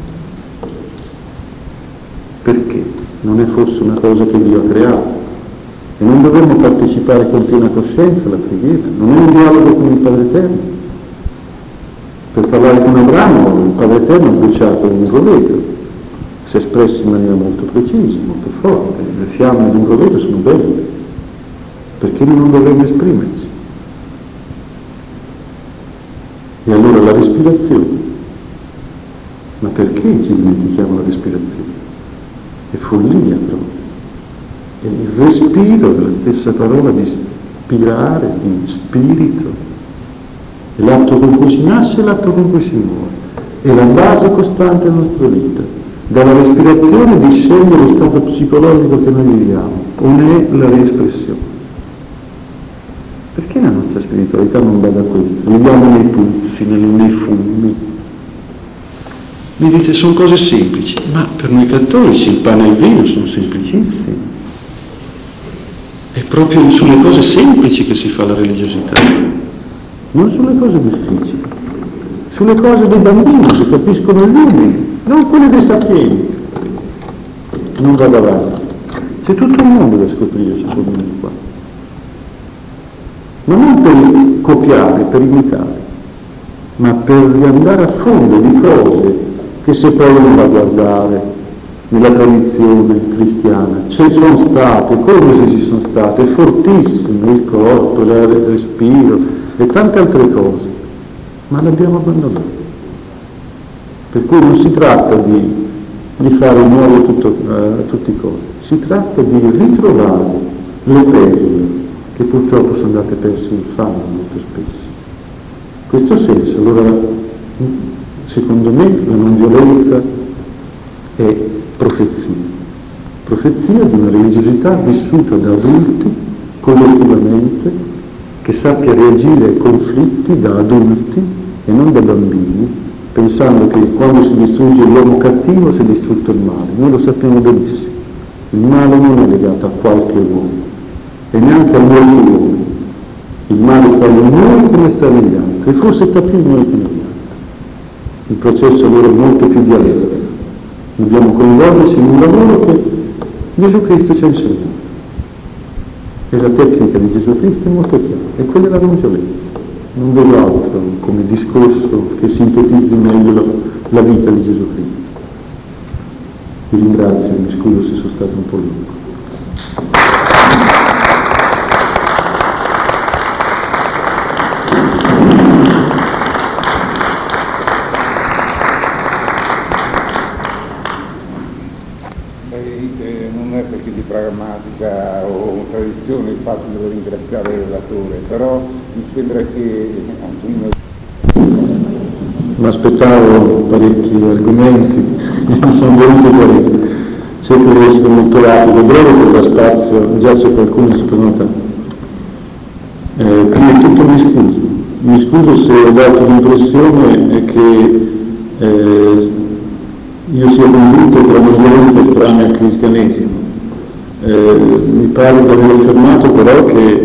Speaker 2: Perché? Non è forse una cosa che Dio ha creato? E non dovremmo partecipare con piena coscienza alla preghiera? Non è un dialogo con il Padre Eterno? Per parlare con Abramo, il Padre Eterno ha bruciato un roveto, si è espresso in maniera molto precisa, molto forte. Le fiamme di un roveto sono belle. Perché noi non dovremmo esprimerci? E allora la respirazione. Ma perché ci dimentichiamo la respirazione? È follia proprio. È il respiro della stessa parola di spirare, di spirito. È l'atto con cui si nasce e l'atto con cui si muore. È la base costante della nostra vita. Dalla respirazione discende lo stato psicologico che noi viviamo, o ne è la riespressione. Perché la nostra spiritualità non va da questo? Viviamo nei puzzi, nei fumi. Mi dite, sono cose semplici, ma per noi cattolici il pane e il vino sono semplicissimi. È proprio sulle cose semplici che si fa la religiosità, non sulle cose difficili, sulle cose dei bambini che capiscono gli uomini, non quelle dei sapienti. Non vado avanti. C'è tutto il mondo da scoprire secondo me qua. Ma non per copiare, per imitare, ma per andare a fondo di cose che se poi uno va a guardare nella tradizione cristiana, ci sono state, come se ci sono state, fortissime, il corpo, il respiro e tante altre cose, ma l'abbiamo abbandonato. Per cui non si tratta di fare nuovo a tutti i costi, si tratta di ritrovare le perle che purtroppo sono andate perse in fango molto spesso. In questo senso, allora, secondo me, la non violenza è profezia di una religiosità vissuta da adulti, collettivamente, che sappia reagire ai conflitti da adulti e non da bambini, pensando che quando si distrugge l'uomo cattivo si è distrutto il male. Noi lo sappiamo benissimo. Il male non è legato a qualche uomo, e neanche a molti uomini. Il male sta in noi come sta negli altri, e forse sta più in noi che negli altri. Il processo allora è molto più dialettico. Dobbiamo coinvolgerci in un lavoro che Gesù Cristo ci ha insegnato. E la tecnica di Gesù Cristo è molto chiara, e quella è la non violenza. Non vedo altro come discorso che sintetizzi meglio la vita di Gesù Cristo. Vi ringrazio, mi scuso se sono stato un po' lungo.
Speaker 1: Non è perché di pragmatica o tradizione il fatto di dover ringraziare il relatore, però mi sembra che
Speaker 2: mi aspettavo parecchi argomenti, mi sono venuti parecchi. Cerco di essere molto rapido, breve per dar spazio, già c'è qualcuno che si prenota. Prima di tutto mi scuso se ho dato l'impressione che io sia convinto che la non violenza è strana al cristianesimo. Mi pare di aver affermato però che,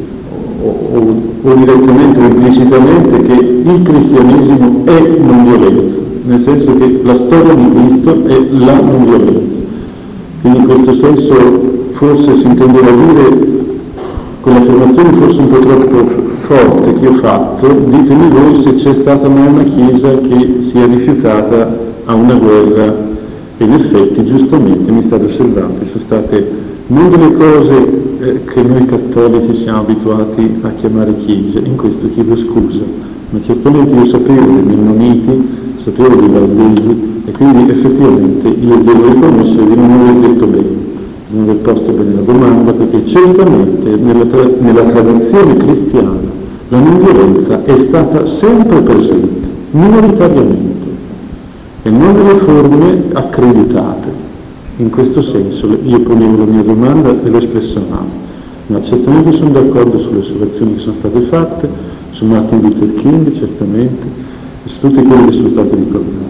Speaker 2: o direttamente o implicitamente, che il cristianesimo è non violenza, nel senso che la storia di Cristo è la non violenza. Quindi in questo senso forse si intendeva dire, con l'affermazione forse un po' troppo forte che ho fatto, ditemi voi se c'è stata mai una Chiesa che si è rifiutata a una guerra, e in effetti giustamente mi state osservando, sono state non delle cose che noi cattolici siamo abituati a chiamare chiese, in questo chiedo scusa, ma certamente io sapevo dei mennoniti, sapevo dei valdesi, e quindi effettivamente io devo riconoscere di non aver detto bene, di non aver posto bene la domanda, perché certamente nella tradizione cristiana la non violenza è stata sempre presente, minoritariamente. e non nelle forme accreditate. In questo senso io ponevo la mia domanda e l'ho espressa male. Ma certamente sono d'accordo sulle osservazioni che sono state fatte, su Martin Luther King certamente, e su tutte quelle che sono state ricordate.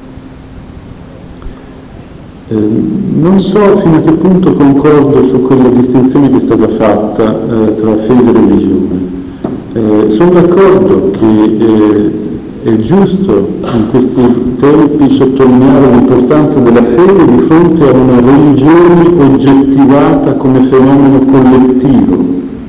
Speaker 2: Non so fino a che punto concordo su quella distinzione che è stata fatta tra fede e religione. Sono d'accordo che è giusto in questi tempi sottolineare l'importanza della fede di fronte a una religione oggettivata come fenomeno collettivo.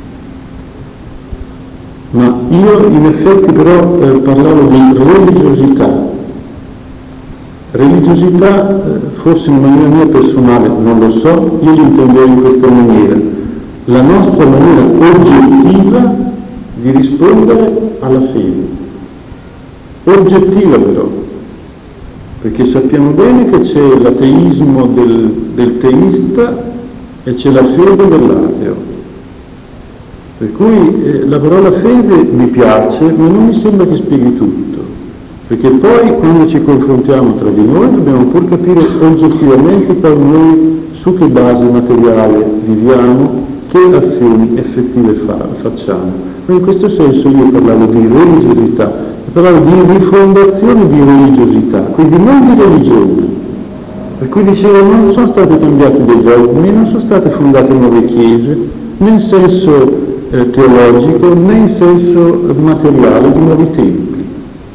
Speaker 2: Ma io in effetti però parlavo di religiosità. Religiosità, forse in maniera mia personale, non lo so, io l'intendevo in questa maniera. La nostra maniera oggettiva di rispondere alla fede. Oggettiva però, perché sappiamo bene che c'è l'ateismo del teista e c'è la fede dell'ateo. Per cui la parola fede mi piace, ma non mi sembra che spieghi tutto, perché poi quando ci confrontiamo tra di noi dobbiamo pur capire oggettivamente poi noi su che base materiale viviamo, che azioni effettive facciamo. Ma in questo senso io parlavo di religiosità, parlavo di rifondazione di religiosità, quindi non di religione. Per cui dicevo, non sono stati cambiati dei dogmi, non sono state fondate nuove chiese, né in senso teologico, né in senso materiale di nuovi tempi.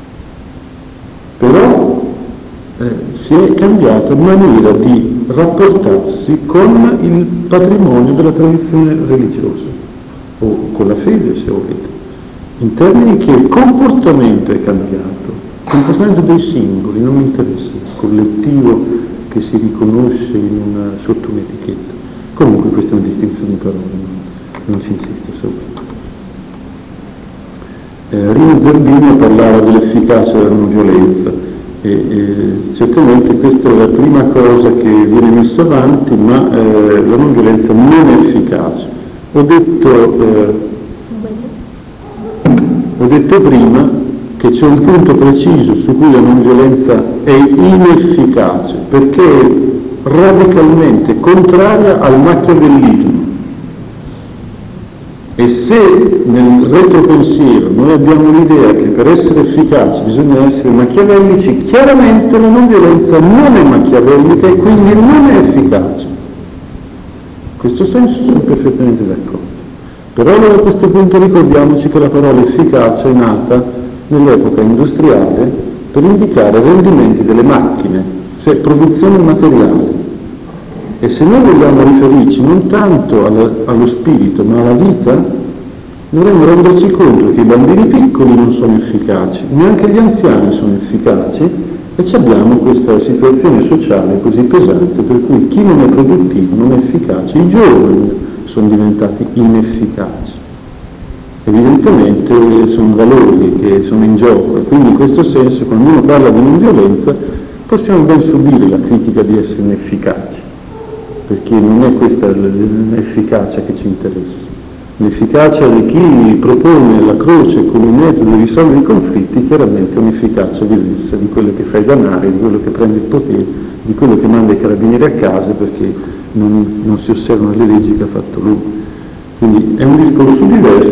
Speaker 2: Però si è cambiata maniera di rapportarsi con il patrimonio della tradizione religiosa, o con la fede se volete. In termini che il comportamento è cambiato, il comportamento dei singoli, non mi interessa, il collettivo che si riconosce sotto un'etichetta. Comunque questa è una distinzione di parole, non ci insisto sopra. Rino Zerbini parlava dell'efficacia della non violenza e certamente questa è la prima cosa che viene messa avanti, ma la non violenza non è efficace. Ho detto prima che c'è un punto preciso su cui la non violenza è inefficace, perché è radicalmente contraria al machiavellismo. E se nel retropensiero noi abbiamo l'idea che per essere efficaci bisogna essere machiavellici, chiaramente la non violenza non è machiavellica e quindi non è efficace. In questo senso sono perfettamente d'accordo. Però allora a questo punto ricordiamoci che la parola efficacia è nata nell'epoca industriale per indicare rendimenti delle macchine, cioè produzione materiale. E se noi vogliamo riferirci non tanto allo spirito ma alla vita, dovremmo renderci conto che i bambini piccoli non sono efficaci, neanche gli anziani sono efficaci e abbiamo questa situazione sociale così pesante per cui chi non è produttivo non è efficace, i giovani sono diventati inefficaci. Evidentemente sono valori che sono in gioco e quindi in questo senso quando uno parla di non violenza possiamo ben subire la critica di essere inefficaci, perché non è questa l'efficacia che ci interessa. L'efficacia di chi propone la croce come metodo di risolvere i conflitti chiaramente è un'efficacia diversa di quello che fa i danari, di quello che prende il potere, di quello che manda i carabinieri a casa perché non si osservano le leggi che ha fatto lui. Quindi è un discorso diverso.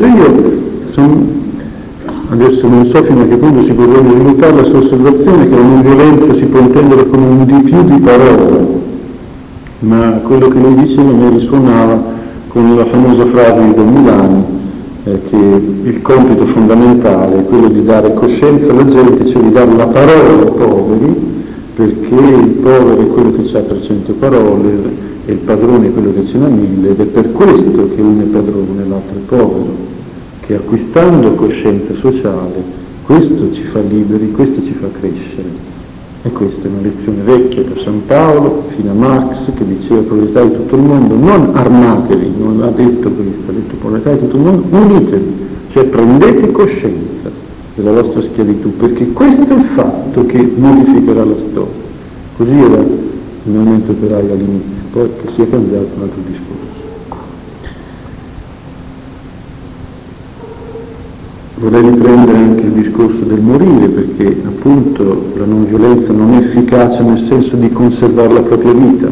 Speaker 2: Adesso non so fino a che punto si potrebbe sviluppare la sua osservazione che la non violenza si può intendere come un di più di parola, ma quello che lui diceva mi risuonava con la famosa frase di Don Milani che il compito fondamentale è quello di dare coscienza alla gente, cioè di dare la parola ai poveri, perché il povero è quello che ha 300 parole e il padrone è quello che ce n'ha 1000 ed è per questo che uno è padrone e l'altro è povero, che acquistando coscienza sociale questo ci fa liberi, questo ci fa crescere. E questa è una lezione vecchia da San Paolo fino a Marx che diceva proletari di tutto il mondo, non armatevi, non ha detto questo, ha detto proletari di tutto il mondo, unitevi, cioè prendete coscienza della vostra schiavitù, perché questo è il fatto che modificherà la storia. Così era il movimento operaio all'inizio, poi che sia cambiato un altro discorso. Vorrei riprendere anche il discorso del morire, perché appunto la non violenza non è efficace nel senso di conservare la propria vita.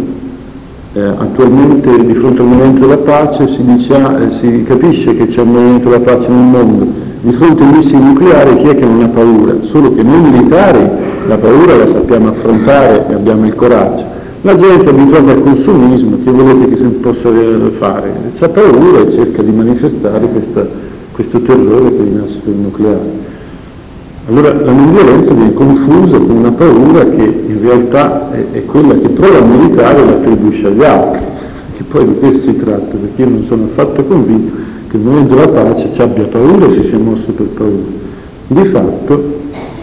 Speaker 2: Attualmente di fronte al movimento della pace si capisce che c'è un movimento della pace nel mondo. Di fronte ai missili nucleari chi è che non ha paura? Solo che noi militari la paura la sappiamo affrontare e abbiamo il coraggio. La gente è abituata al consumismo, che volete che si possa fare? C'ha paura e cerca di manifestare questo terrore che rinasce per il nucleare. Allora la non violenza viene confusa con una paura che in realtà è quella che prova il militare la attribuisce agli altri, che poi di questo si tratta, perché io non sono affatto convinto che il movimento della pace ci abbia paura e si sia mosso per paura. Di fatto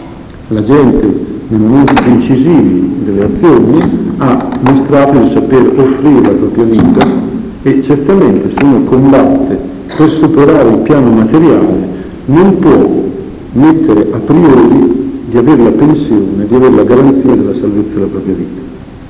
Speaker 2: la gente nei momenti più incisivi delle azioni ha mostrato di saper offrire la propria vita e certamente se uno combatte per superare il piano materiale non può mettere a priori di avere la pensione, di avere la garanzia della salvezza della propria vita.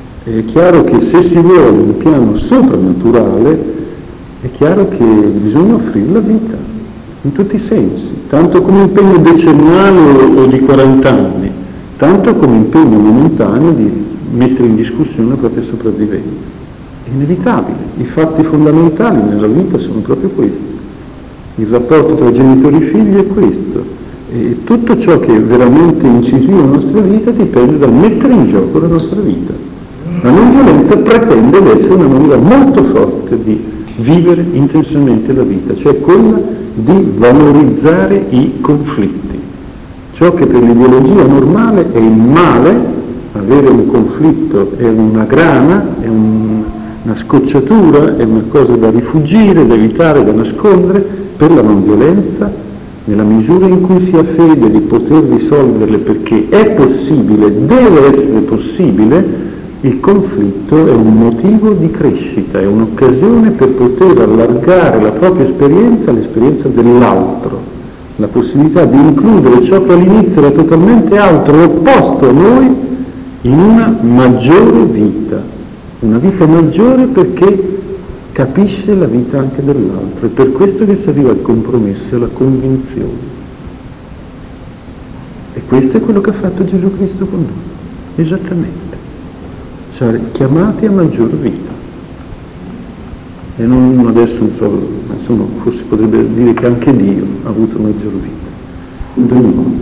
Speaker 2: È chiaro che se si vuole un piano soprannaturale, è chiaro che bisogna offrire la vita, in tutti i sensi, tanto come impegno decennale o di 40 anni, tanto come impegno momentaneo di mettere in discussione la propria sopravvivenza. È inevitabile, i fatti fondamentali nella vita sono proprio questi. Il rapporto tra genitori e figli è questo. E tutto ciò che è veramente incisivo nella nostra vita dipende dal mettere in gioco la nostra vita. La non violenza pretende di essere una maniera molto forte di vivere intensamente la vita, cioè quella di valorizzare i conflitti. Ciò che per l'ideologia normale è il male, avere un conflitto è una grana, è una scocciatura, è una cosa da rifugire, da evitare, da nascondere, per la non violenza, nella misura in cui si ha fede di poter risolverle perché è possibile, deve essere possibile, il conflitto è un motivo di crescita, è un'occasione per poter allargare la propria esperienza all'esperienza dell'altro, la possibilità di includere ciò che all'inizio era totalmente altro e opposto a noi in una maggiore vita, una vita maggiore perché capisce la vita anche dell'altro, e per questo che si arriva al compromesso e alla convinzione. E questo è quello che ha fatto Gesù Cristo con noi, esattamente. Cioè chiamati a maggior vita. E non adesso non so, insomma, forse potrebbe dire che anche Dio ha avuto maggior vita.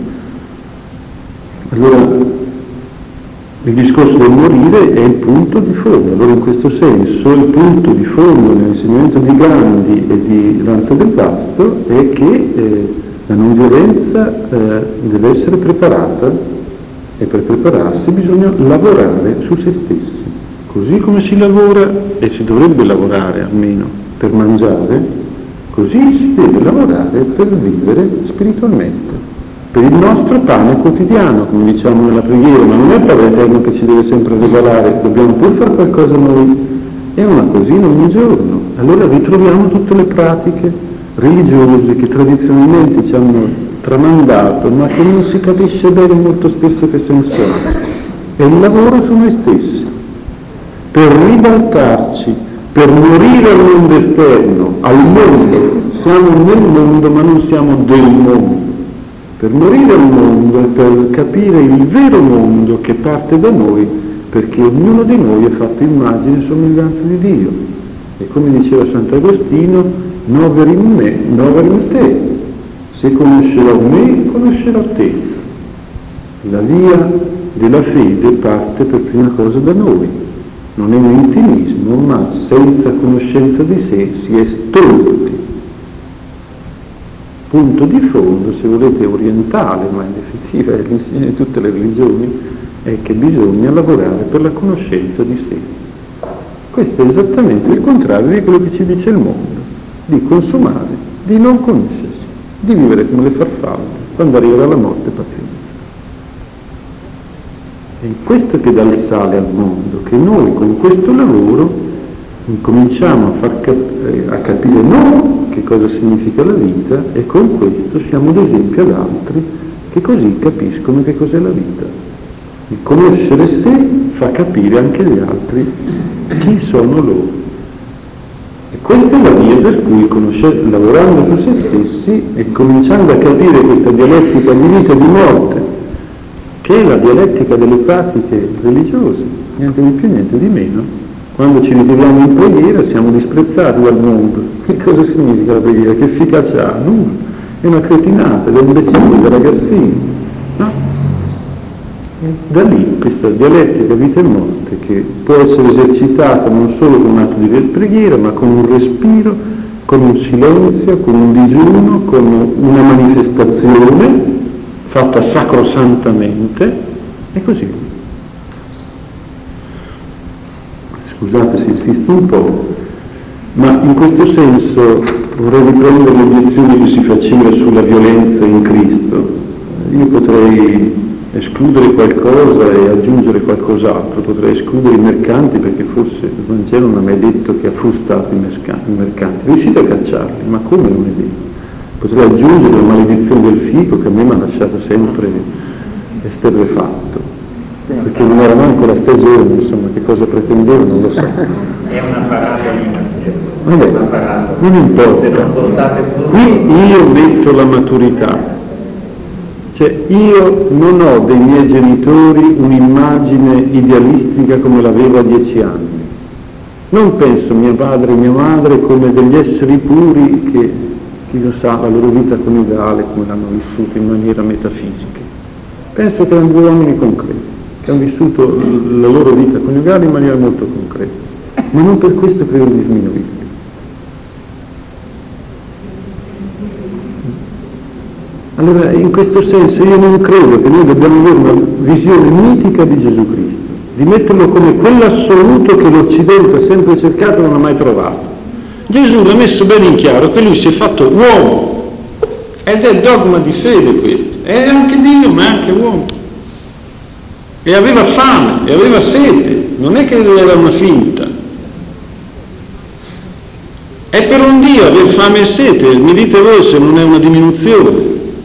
Speaker 2: Allora, il discorso del morire è il punto di fondo. Allora in questo senso il punto di fondo nell'insegnamento di Gandhi e di Lanza del Vasto è che la non violenza deve essere preparata, e per prepararsi bisogna lavorare su se stessi. Così come si lavora, e si dovrebbe lavorare almeno per mangiare, così si deve lavorare per vivere spiritualmente. Per il nostro pane quotidiano, come diciamo nella preghiera, ma non è il Padre Eterno che ci deve sempre regalare, dobbiamo pur fare qualcosa noi, è una cosina ogni giorno. Allora ritroviamo tutte le pratiche religiose che tradizionalmente ci hanno tramandato, ma che non si capisce bene molto spesso che senso ha. È il lavoro su noi stessi, per ribaltarci, per morire al mondo esterno, al mondo. Siamo nel mondo ma non siamo del mondo. Per morire al mondo e per capire il vero mondo che parte da noi, perché ognuno di noi è fatto immagine e somiglianza di Dio. E come diceva Sant'Agostino, nover in me, nover in te. Se conoscerò me, conoscerò te. La via della fede parte per prima cosa da noi. Non è un intimismo, ma senza conoscenza di sé si è stolti. Punto di fondo, se volete, orientale, ma in definitiva è l'insegno di tutte le religioni, è che bisogna lavorare per la conoscenza di sé. Questo è esattamente il contrario di quello che ci dice il mondo, di consumare, di non conoscersi, di vivere come le farfalle, quando arriverà la morte pazienza. È questo che dà il sale al mondo, che noi con questo lavoro incominciamo a capire noi che cosa significa la vita, e con questo siamo d'esempio ad altri che così capiscono che cos'è la vita. Il conoscere sé fa capire anche agli altri chi sono loro. E Questa è la via per cui, lavorando su se stessi e cominciando a capire questa dialettica di vita e di morte, che è la dialettica delle pratiche religiose, niente di più, niente di meno. Quando ci ritiriamo in preghiera siamo disprezzati dal mondo. Che cosa significa la preghiera? Che efficacia ha? Nulla. È una cretinata, da imbecilli, da ragazzini. No? Da lì questa dialettica vita e morte, che può essere esercitata non solo con un atto di preghiera, ma con un respiro, con un silenzio, con un digiuno, con una manifestazione fatta sacrosantamente, e così. Scusate se insisto un po', ma in questo senso vorrei riprendere le obiezioni che si faceva sulla violenza in Cristo. Io potrei escludere qualcosa e aggiungere qualcos'altro, potrei escludere i mercanti perché forse il Vangelo non ha mai detto che ha frustato i mercanti, riuscite a cacciarli, ma come non è detto? Potrei aggiungere la maledizione del fico che a me mi ha lasciato sempre esterrefatto, perché non eravamo ancora stagione, insomma, che cosa pretendevo non lo so.
Speaker 3: È una parata di nazione.
Speaker 2: Vabbè, non importa. Qui io metto la maturità. Cioè, io non ho dei miei genitori un'immagine idealistica come l'avevo a 10 anni. Non penso mio padre e mia madre come degli esseri puri che, chi lo sa, la loro vita coniugale, come l'hanno vissuta in maniera metafisica. Penso che erano due uomini concreti, che hanno vissuto la loro vita coniugale in maniera molto concreta. Ma non per questo credo di sminuirli. Allora, in questo senso io non credo che noi dobbiamo avere una visione mitica di Gesù Cristo, di metterlo come quell'assoluto che l'Occidente ha sempre cercato e non ha mai trovato. Gesù l'ha messo bene in chiaro che lui si è fatto uomo, ed è il dogma di fede questo, è anche Dio ma è anche uomo, e aveva fame, e aveva sete, non è che era una finta, è per un Dio avere fame e sete, mi dite voi se non è una diminuzione.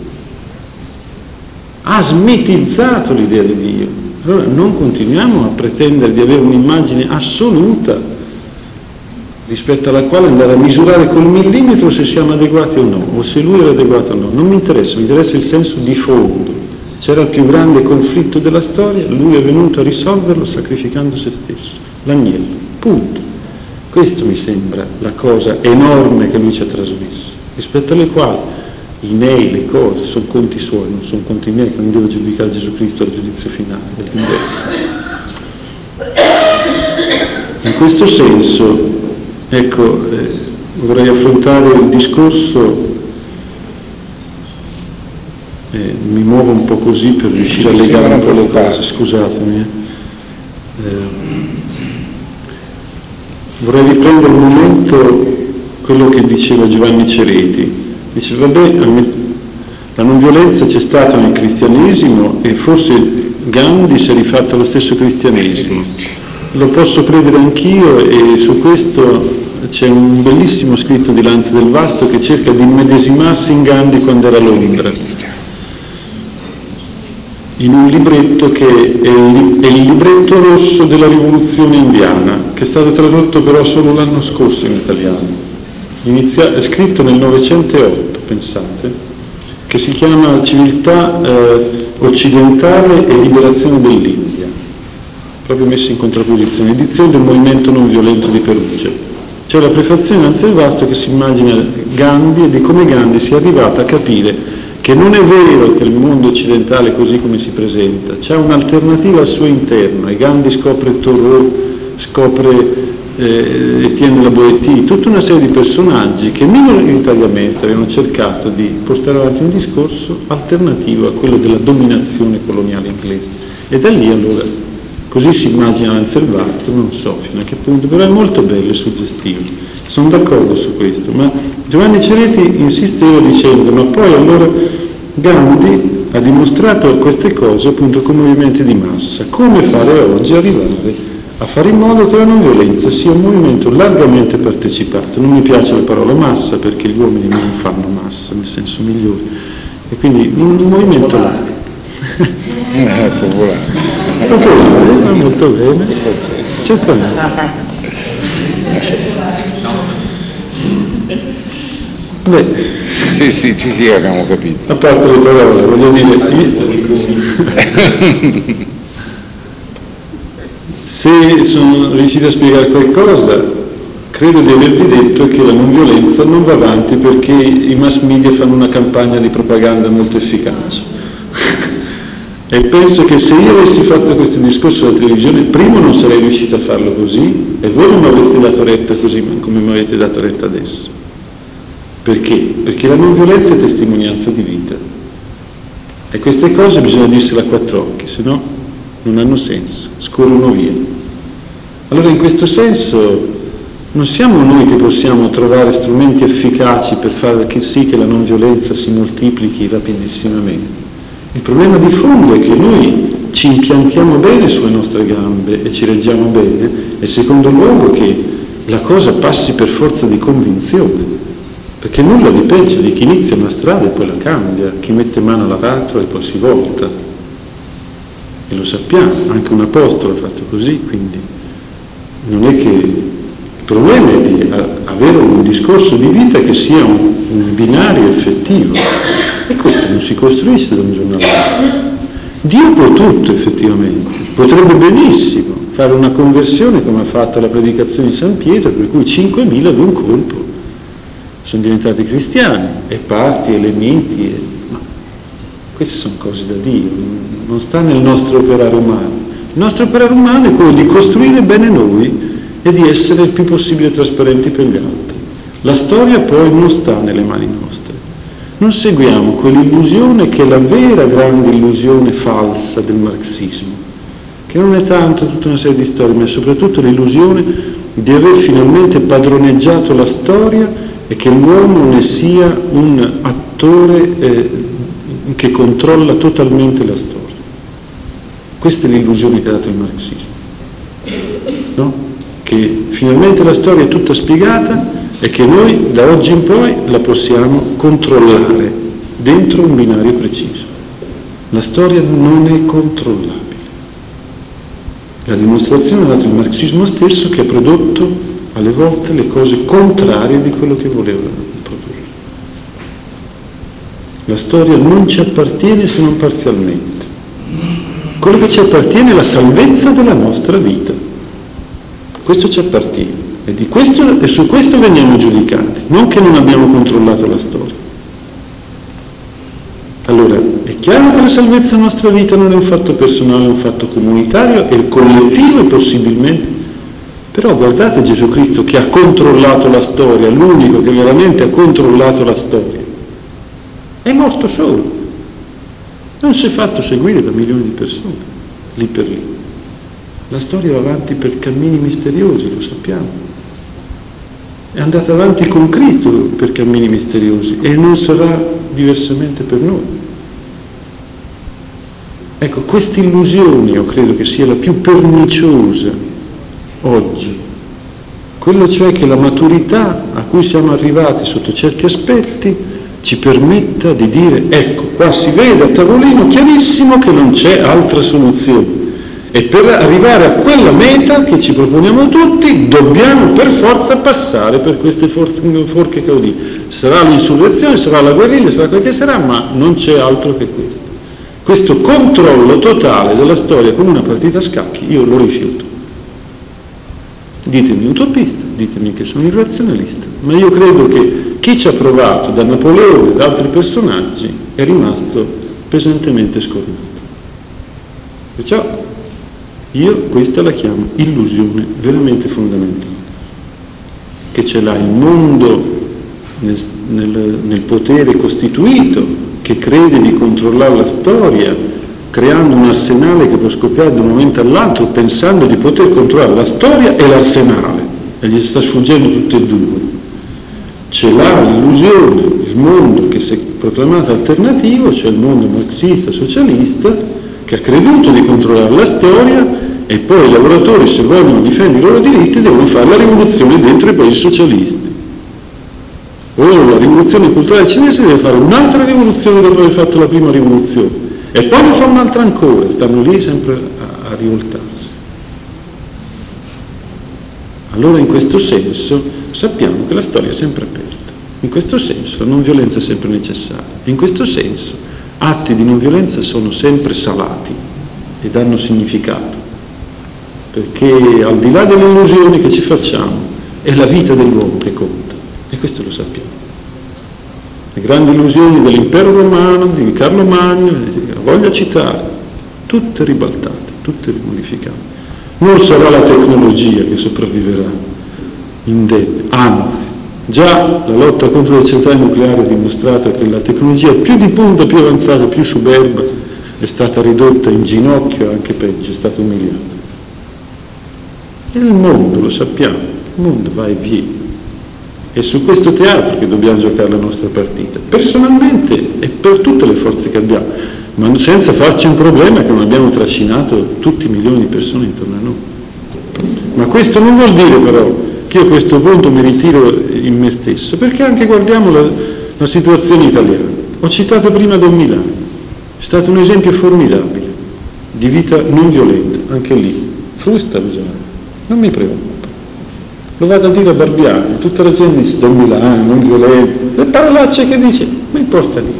Speaker 2: Ha smitizzato l'idea di Dio. Allora non continuiamo a pretendere di avere un'immagine assoluta rispetto alla quale andare a misurare col millimetro se siamo adeguati o no, o se lui era adeguato o no. Non mi interessa il senso di fondo. C'era il più grande conflitto della storia, lui è venuto a risolverlo sacrificando se stesso, l'agnello, punto. Questo mi sembra la cosa enorme che lui ci ha trasmesso, rispetto alle quali i nei, le cose, sono conti suoi, non sono conti miei, che non devo giudicare Gesù Cristo al giudizio finale, è diverso. In questo senso, ecco, vorrei affrontare il discorso, mi muovo un po' così per riuscire a legare un po' le cose, scusatemi. Vorrei riprendere un momento quello che diceva Giovanni Cereti. Dice, vabbè, la non violenza c'è stata nel cristianesimo e forse Gandhi si è rifatto allo stesso cristianesimo. Lo posso credere anch'io e su questo c'è un bellissimo scritto di Lanza del Vasto che cerca di immedesimarsi in Gandhi quando era a Londra, in un libretto che è il libretto rosso della rivoluzione indiana, che è stato tradotto però solo l'anno scorso in italiano. È scritto nel 908, pensate, che si chiama Civiltà occidentale e liberazione dell'India, proprio messo in contrapposizione, edizione del movimento non violento di Perugia. C'è la prefazione di Lanza del Vasto che si immagina Gandhi e di come Gandhi sia arrivato a capire che non è vero che il mondo occidentale così come si presenta, c'è un'alternativa al suo interno, e Gandhi scopre Thoreau, scopre Etienne La Boétie, tutta una serie di personaggi che minoritariamente avevano cercato di portare avanti un discorso alternativo a quello della dominazione coloniale inglese. E da lì allora, così si immagina Lanza del Vasto, non so fino a che punto, però è molto bello e suggestivo. Sono d'accordo su questo, ma Giovanni Cereti insisteva dicendo, ma poi allora Gandhi ha dimostrato queste cose appunto con movimenti di massa. Come fare oggi arrivare a fare in modo che la non violenza sia un movimento largamente partecipato? Non mi piace la parola massa perché gli uomini non fanno massa nel senso migliore, e quindi un movimento largo. Popolare, va molto bene, certamente. Beh,
Speaker 1: sì, sì, abbiamo capito.
Speaker 2: a parte le parole, voglio dire, se sono riuscito a spiegare qualcosa, credo di avervi detto che la non violenza non va avanti perché i mass media fanno una campagna di propaganda molto efficace. E penso che se io avessi fatto questo discorso alla televisione, primo non sarei riuscito a farlo così e voi non mi avreste dato retta così come mi avete dato retta adesso. Perché? Perché la non violenza è testimonianza di vita. E queste cose bisogna dirsele a quattro occhi, se no non hanno senso, scorrono via. Allora in questo senso non siamo noi che possiamo trovare strumenti efficaci per far sì che la non violenza si moltiplichi rapidissimamente. Il problema di fondo è che noi ci impiantiamo bene sulle nostre gambe e ci reggiamo bene, e secondo luogo che la cosa passi per forza di convinzione, perché nulla di peggio di chi inizia una strada e poi la cambia, chi mette mano all'aratro e poi si volta. E lo sappiamo, anche un apostolo ha fatto così, quindi non è che il problema è di avere un discorso di vita che sia un binario effettivo. E questo non si costruisce da un giorno all'altro. Dio può tutto effettivamente, potrebbe benissimo fare una conversione come ha fatto la predicazione di San Pietro, per cui 5.000 ad un colpo sono diventati cristiani, e parti, elementi, ma queste sono cose da Dio, non sta nel nostro operare umano. Il nostro operare umano è quello di costruire bene noi e di essere il più possibile trasparenti per gli altri. La storia poi non sta nelle mani nostre. Non seguiamo quell'illusione che è la vera grande illusione falsa del marxismo, che non è tanto tutta una serie di storie, ma è soprattutto l'illusione di aver finalmente padroneggiato la storia e che l'uomo ne sia un attore che controlla totalmente la storia. Questa è l'illusione che ha dato il marxismo, no? Che finalmente la storia è tutta spiegata e che noi da oggi in poi la possiamo controllare dentro un binario preciso. La storia non è controllabile. La dimostrazione ha dato il marxismo stesso, che ha prodotto alle volte le cose contrarie di quello che voleva produrre. La storia non ci appartiene se non parzialmente. Quello che ci appartiene è la salvezza della nostra vita. Questo ci appartiene. E su questo veniamo giudicati, non che non abbiamo controllato la storia. Allora, è chiaro che la salvezza della nostra vita non è un fatto personale, è un fatto comunitario, e il collettivo possibilmente. Però guardate Gesù Cristo che ha controllato la storia, l'unico che veramente ha controllato la storia. È morto solo. Non si è fatto seguire da milioni di persone, lì per lì. La storia va avanti per cammini misteriosi, lo sappiamo. È andata avanti con Cristo per cammini misteriosi e non sarà diversamente per noi. Ecco, questa illusione io credo che sia la più perniciosa oggi. Quello cioè che la maturità a cui siamo arrivati sotto certi aspetti ci permetta di dire: ecco, qua si vede a tavolino chiarissimo che non c'è altra soluzione. E per arrivare a quella meta che ci proponiamo tutti, dobbiamo per forza passare per queste forche caudine. Sarà l'insurrezione, sarà la guerriglia, sarà quel che sarà, ma non c'è altro che questo. Questo controllo totale della storia come una partita a scacchi, io lo rifiuto. Ditemi utopista, ditemi che sono irrazionalista, ma io credo che chi ci ha provato, da Napoleone e da altri personaggi, è rimasto pesantemente scornato. Perciò io questa la chiamo illusione veramente fondamentale, che ce l'ha il mondo nel potere costituito, che crede di controllare la storia, creando un arsenale che può scoppiare da un momento all'altro, pensando di poter controllare la storia e l'arsenale, e gli sta sfuggendo tutte e due. Ce l'ha l'illusione, il mondo che si è proclamato alternativo, cioè il mondo marxista, socialista, che ha creduto di controllare la storia, e poi i lavoratori, se vogliono difendere i loro diritti, devono fare la rivoluzione dentro i paesi socialisti. O la rivoluzione culturale cinese deve fare un'altra rivoluzione dopo aver fatto la prima rivoluzione, e poi ne fa un'altra ancora, stanno lì sempre a rivoltarsi. Allora in questo senso sappiamo che la storia è sempre aperta. In questo senso la non violenza è sempre necessaria. In questo senso atti di non violenza sono sempre salati e danno significato, perché al di là delle illusioni che ci facciamo è la vita dell'uomo che conta, e questo lo sappiamo. Le grandi illusioni dell'impero romano, di Carlo Magno, voglia citare, tutte ribaltate, tutte rimodificate. Non sarà la tecnologia che sopravviverà indenne, anzi, già la lotta contro le centrali nucleari ha dimostrato che la tecnologia più di punta, più avanzata, più superba è stata ridotta in ginocchio, anche peggio, è stata umiliata. E il mondo, lo sappiamo, il mondo va e viene. È su questo teatro che dobbiamo giocare la nostra partita, personalmente e per tutte le forze che abbiamo, ma senza farci un problema che non abbiamo trascinato tutti i milioni di persone intorno a noi. Ma questo non vuol dire però che io a questo punto mi ritiro in me stesso, perché anche guardiamo la situazione italiana. Ho citato prima Don Milani, è stato un esempio formidabile di vita non violenta, anche lì, frusta l'usato, non mi preoccupa. Lo vado a dire a Barbiani, tutta la gente dice Don Milani, non violento, le parolacce che dice, non importa niente.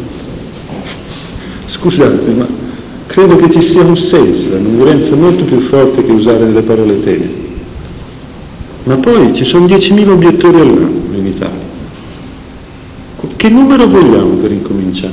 Speaker 2: Scusate, ma credo che ci sia un senso, la non violenza è molto più forte che usare delle parole tenere. Ma poi ci sono 10.000 obiettori all'anno in Italia. Che numero vogliamo per incominciare?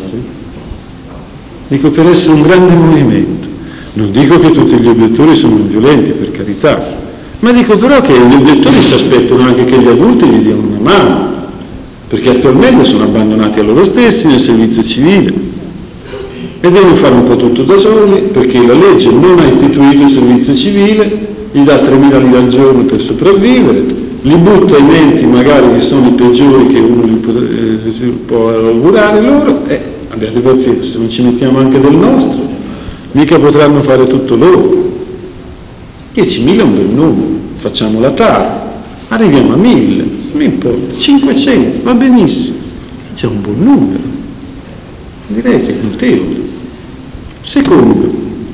Speaker 2: Dico, per essere un grande movimento. Non dico che tutti gli obiettori sono non violenti, per carità, ma dico però che gli obiettori si aspettano anche che gli adulti gli diano una mano, perché attualmente sono abbandonati a loro stessi nel servizio civile e devono fare un po' tutto da soli, perché la legge non ha istituito il servizio civile, gli dà 3.000 lire al giorno per sopravvivere, li butta in enti magari che sono i peggiori che uno può augurare loro, abbiate pazienza, se non ci mettiamo anche del nostro, mica potranno fare tutto loro. 10.000 è un bel numero, facciamo la tara, arriviamo a 1.000, non mi importa, 500, va benissimo, c'è un buon numero, direi che è notevole. Secondo,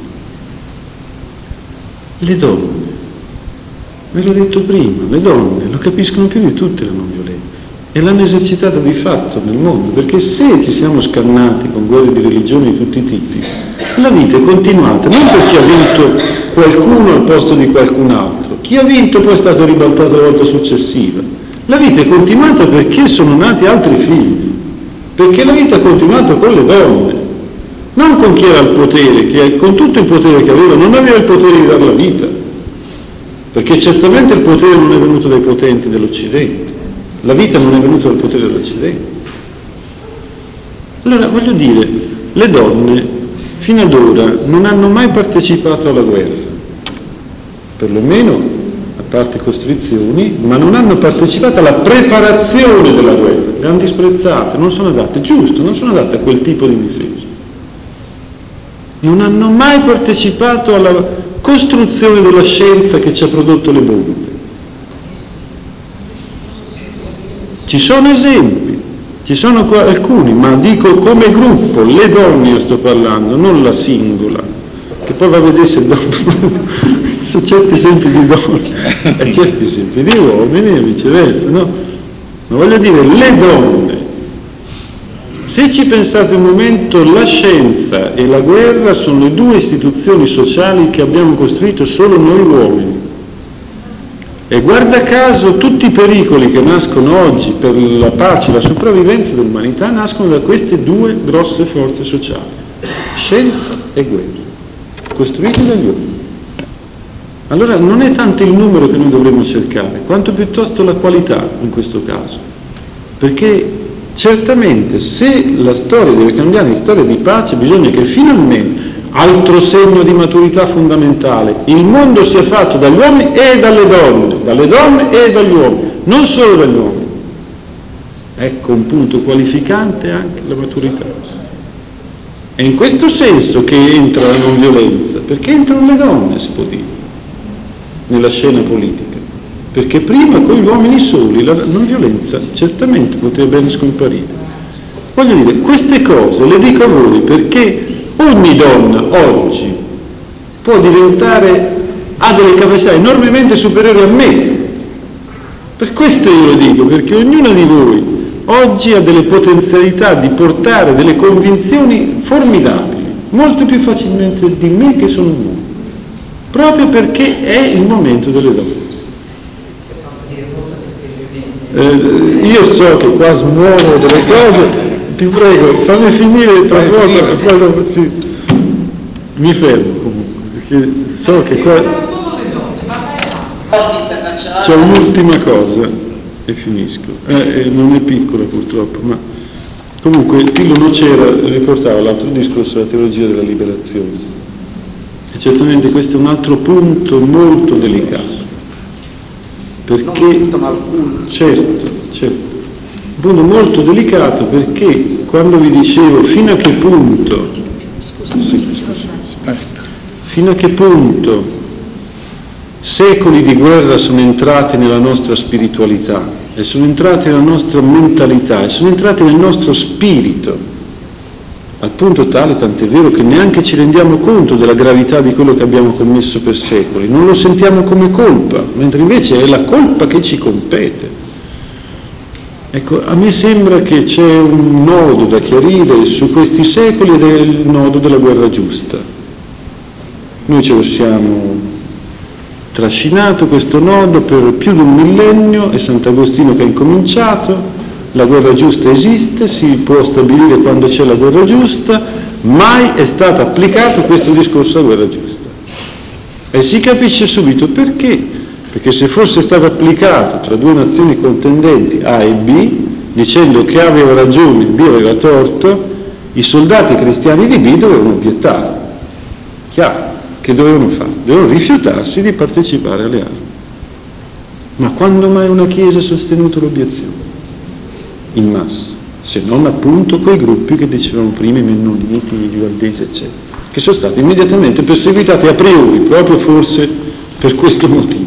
Speaker 2: le donne, ve l'ho detto prima, le donne lo capiscono più di tutte la non violenza e l'hanno esercitata di fatto nel mondo, perché se ci siamo scannati con guerre di religione di tutti i tipi, la vita è continuata, non perché ha vinto qualcuno al posto di qualcun altro, chi ha vinto poi è stato ribaltato la volta successiva, la vita è continuata perché sono nati altri figli, perché la vita è continuata con le donne, non con chi era al potere, che con tutto il potere che aveva non aveva il potere di dare la vita, perché certamente il potere non è venuto dai potenti dell'Occidente, la vita non è venuta dal potere dell'Occidente. Allora voglio dire, le donne fino ad ora non hanno mai partecipato alla guerra, perlomeno a parte costrizioni, ma non hanno partecipato alla preparazione della guerra, le hanno disprezzate, non sono adatte, giusto, non sono adatte a quel tipo di difesa. Non hanno mai partecipato alla costruzione della scienza che ci ha prodotto le bombe. Ci sono esempi, ci sono alcuni, ma dico come gruppo, le donne io sto parlando, non la singola, che poi va a vedere se sono certi esempi di donne e certi esempi di uomini e viceversa, no? Ma voglio dire, le donne, se ci pensate un momento, la scienza e la guerra sono le due istituzioni sociali che abbiamo costruito solo noi uomini. E guarda caso tutti i pericoli che nascono oggi per la pace e la sopravvivenza dell'umanità nascono da queste due grosse forze sociali, scienza e guerra, costruite dagli uomini. Allora non è tanto il numero che noi dovremmo cercare, quanto piuttosto la qualità in questo caso, perché certamente se la storia deve cambiare in storia di pace bisogna che finalmente, altro segno di maturità fondamentale, il mondo sia fatto dagli uomini e dalle donne e dagli uomini, non solo dagli uomini. Ecco un punto qualificante anche la maturità. È in questo senso che entra la non violenza, perché entrano le donne, si può dire, nella scena politica, perché prima con gli uomini soli la non violenza certamente poteva bene scomparire. Voglio dire, queste cose le dico a voi perché ogni donna oggi può diventare, ha delle capacità enormemente superiori a me, questo io lo dico, perché ognuno di voi oggi ha delle potenzialità di portare delle convinzioni formidabili, molto più facilmente di me che sono nuovo, proprio perché è il momento delle domande. Io so che qua smuovo delle cose, ti prego, fammi finire tra poco, sì. Mi fermo comunque, perché so che qua c'è un'ultima cosa e finisco. Non è piccola purtroppo, ma comunque Tillo Nocera riportava l'altro discorso della teologia della liberazione. E certamente questo è un altro punto molto delicato. Perché, certo, un punto molto delicato, perché quando vi dicevo fino a che punto secoli di guerra sono entrati nella nostra spiritualità e sono entrati nella nostra mentalità e sono entrati nel nostro spirito, al punto tale, tant'è vero, che neanche ci rendiamo conto della gravità di quello che abbiamo commesso per secoli, non lo sentiamo come colpa, mentre invece è la colpa che ci compete. Ecco, a me sembra che c'è un nodo da chiarire su questi secoli ed è il nodo della guerra giusta. Noi ce lo siamo trascinato questo nodo per più di un millennio, è Sant'Agostino che ha incominciato. La guerra giusta esiste, si può stabilire quando c'è la guerra giusta, mai è stato applicato questo discorso alla guerra giusta. E si capisce subito perché, perché se fosse stato applicato tra due nazioni contendenti A e B, dicendo che A aveva ragione e B aveva torto, i soldati cristiani di B dovevano obiettare. Chiaro, che dovevano fare? Dovevano rifiutarsi di partecipare alle armi. Ma quando mai una Chiesa ha sostenuto l'obiezione? In massa, se non appunto quei gruppi che dicevamo prima, i mennoniti, i valdesi, eccetera, che sono stati immediatamente perseguitati a priori, proprio forse per questo motivo.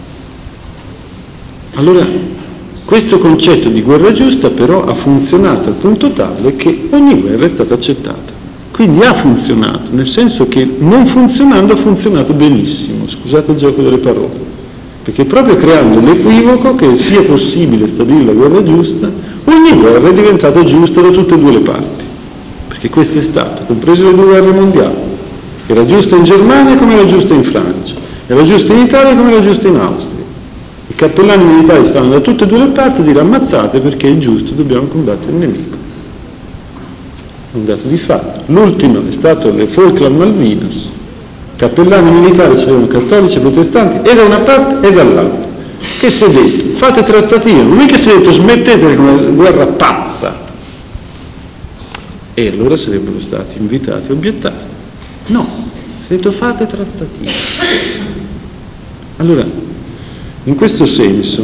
Speaker 2: Allora, questo concetto di guerra giusta però ha funzionato al punto tale che ogni guerra è stata accettata. Quindi ha funzionato, nel senso che non funzionando ha funzionato benissimo, scusate il gioco delle parole, perché proprio creando l'equivoco che sia possibile stabilire la guerra giusta, ogni guerra è diventata giusta da tutte e due le parti, perché questo è stato, comprese le due guerre mondiali, era giusta in Germania come era giusta in Francia, era giusta in Italia come era giusta in Austria. I cappellani militari stanno da tutte e due le parti a dire ammazzate perché è giusto, dobbiamo combattere il nemico. È un dato di fatto. L'ultimo è stato le Falkland Malvinas. Cappellani militari c'erano cattolici e protestanti e da una parte e dall'altra. Che si è detto? Fate trattative, non è che si è detto smettete con una guerra pazza. E allora sarebbero stati invitati a obiettare. No, si è detto fate trattative. Allora, in questo senso,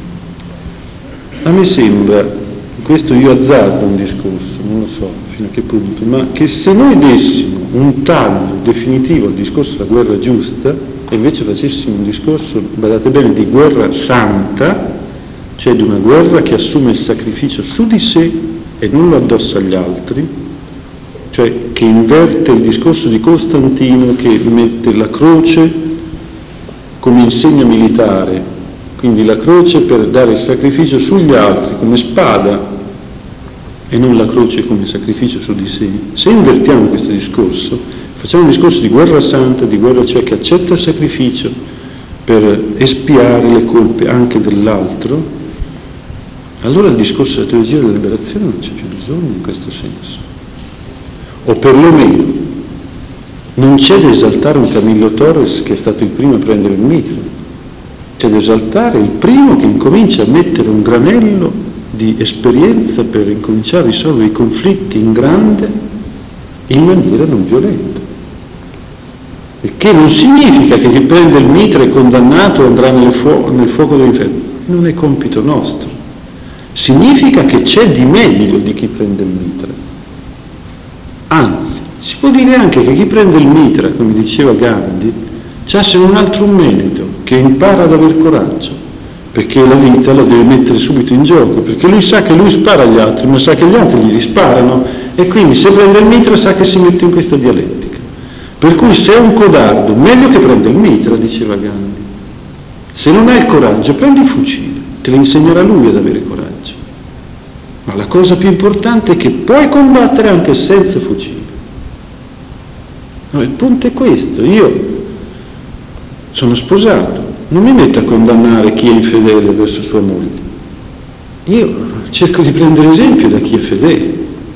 Speaker 2: a me sembra, questo io azzardo un discorso, non lo so fino a che punto, ma che se noi dessimo un taglio definitivo al discorso della guerra giusta e invece facessimo un discorso, badate bene, di guerra santa, cioè di una guerra che assume il sacrificio su di sé e non lo addossa agli altri, cioè che inverte il discorso di Costantino che mette la croce come insegna militare, quindi la croce per dare il sacrificio sugli altri come spada e non la croce come sacrificio su di sé. Se invertiamo questo discorso, facciamo un discorso di guerra santa, di guerra cioè che accetta il sacrificio per espiare le colpe anche dell'altro, allora il discorso della teologia della liberazione non c'è più bisogno in questo senso. O perlomeno non c'è da esaltare un Camillo Torres che è stato il primo a prendere il mitra, c'è da esaltare il primo che incomincia a mettere un granello di esperienza per incominciare a risolvere i conflitti in grande in maniera non violenta. Il che non significa che chi prende il mitra è condannato e andrà nel fuoco dell'inferno. Non è compito nostro. Significa che c'è di meglio di chi prende il mitra. Anzi, si può dire anche che chi prende il mitra, come diceva Gandhi, c'ha se non altro un merito, che impara ad aver coraggio, perché la vita la deve mettere subito in gioco, perché lui sa che lui spara agli altri, ma sa che gli altri gli risparano, e quindi se prende il mitra sa che si mette in questa dialettica. Per cui se è un codardo, meglio che prenda il mitra, diceva Gandhi. Se non hai il coraggio, prendi il fucile. te lo insegnerà lui ad avere coraggio. Ma la cosa più importante è che puoi combattere anche senza fucile. No, il punto è questo: io sono sposato, non mi metto a condannare chi è infedele verso sua moglie, io cerco di prendere esempio da chi è fedele.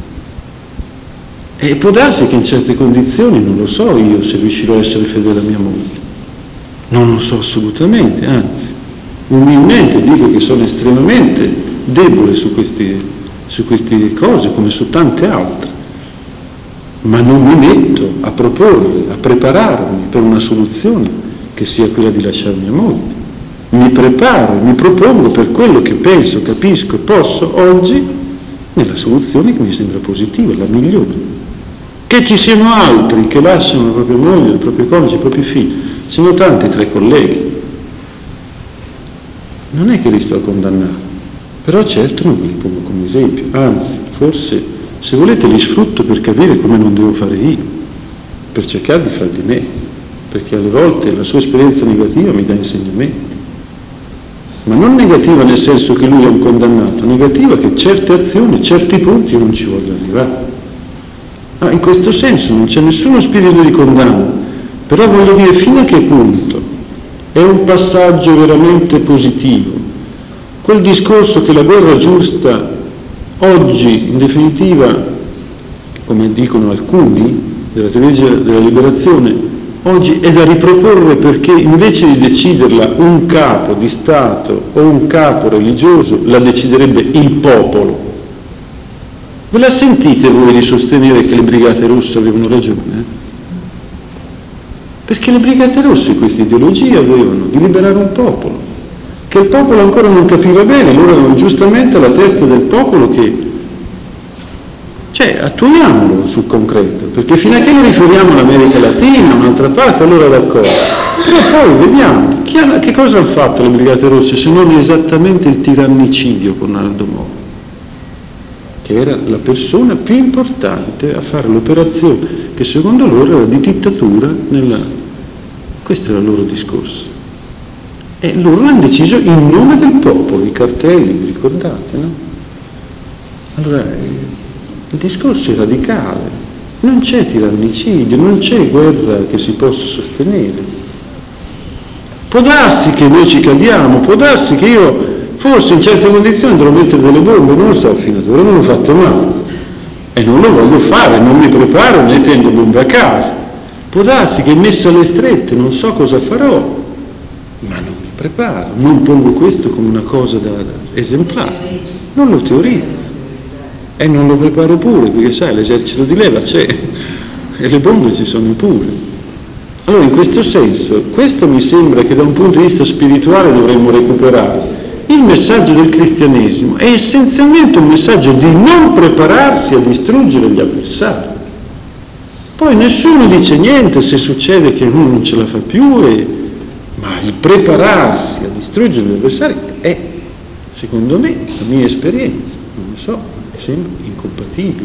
Speaker 2: E può darsi che in certe condizioni, non lo so io se riuscirò a essere fedele a mia moglie, non lo so assolutamente, anzi, umilmente dico che sono estremamente debole su queste cose, come su tante altre, ma non mi metto a proporre, a prepararmi per una soluzione che sia quella di lasciare mia moglie. Mi preparo, mi propongo per quello che penso, capisco e posso oggi nella soluzione che mi sembra positiva, la migliore. Che ci siano altri che lasciano la propria moglie, il proprio coniuge, i propri figli, sono tanti tra i colleghi. Non è che li sto a condannare, però certo non ve li pongo come esempio, anzi, forse, se volete, li sfrutto per capire come non devo fare io, per cercare di far di me, perché alle volte la sua esperienza negativa mi dà insegnamenti. Ma non negativa nel senso che lui è un condannato, negativa che certe azioni, certi punti io non ci voglio arrivare. In questo senso non c'è nessuno spirito di condanna, però voglio dire fino a che punto è un passaggio veramente positivo. Quel discorso che la guerra giusta oggi, in definitiva, come dicono alcuni della teologia della liberazione, oggi è da riproporre, perché invece di deciderla un capo di Stato o un capo religioso, la deciderebbe il popolo. Ve la sentite voi di sostenere che le Brigate Rosse avevano ragione? Perché le Brigate Rosse questa ideologia avevano di liberare un popolo, che il popolo ancora non capiva bene, loro avevano giustamente la testa del popolo che... Cioè, attuiamolo sul concreto, perché fino a che lo riferiamo all'America Latina, un'altra parte, allora d'accordo. Però poi vediamo, che cosa hanno fatto le Brigate Rosse se non esattamente il tirannicidio con Aldo Moro, che era la persona più importante a fare l'operazione che secondo loro era di dittatura questo era il loro discorso, e loro hanno deciso in nome del popolo, i cartelli, vi ricordate, no? Allora il discorso è radicale, non c'è tirannicidio, non c'è guerra che si possa sostenere. Può darsi che noi ci cadiamo, può darsi che io forse in certe condizioni dovrò mettere delle bombe, non lo so, fino ad ora non l'ho fatto mai e non lo voglio fare, non mi preparo né tengo bombe a casa. Può darsi che messo alle strette non so cosa farò, ma non mi preparo, non pongo questo come una cosa da esemplare, non lo teorizzo e non lo preparo pure, perché sai, l'esercito di leva c'è e le bombe ci sono pure. Allora in questo senso, questo mi sembra che da un punto di vista spirituale dovremmo recuperare. Il messaggio del cristianesimo è essenzialmente un messaggio di non prepararsi a distruggere gli avversari. Poi nessuno dice niente se succede che uno non ce la fa più, ma il prepararsi a distruggere gli avversari è, secondo me, la mia esperienza, non lo so, mi sembra incompatibile.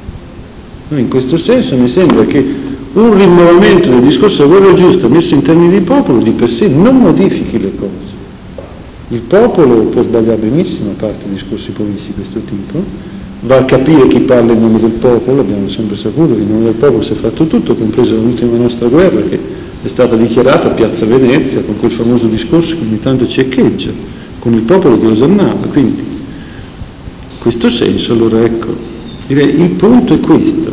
Speaker 2: In questo senso mi sembra che un rinnovamento del discorso della guerra giusta messo in termini di popolo di per sé non modifichi le cose. Il popolo può sbagliare benissimo, a parte discorsi politici di questo tipo, va a capire chi parla in nome del popolo, abbiamo sempre saputo che in nome del popolo si è fatto tutto, compreso l'ultima nostra guerra che è stata dichiarata a Piazza Venezia con quel famoso discorso che ogni tanto ci echeggia, con il popolo che osannava. Quindi, in questo senso, allora ecco, direi il punto è questo,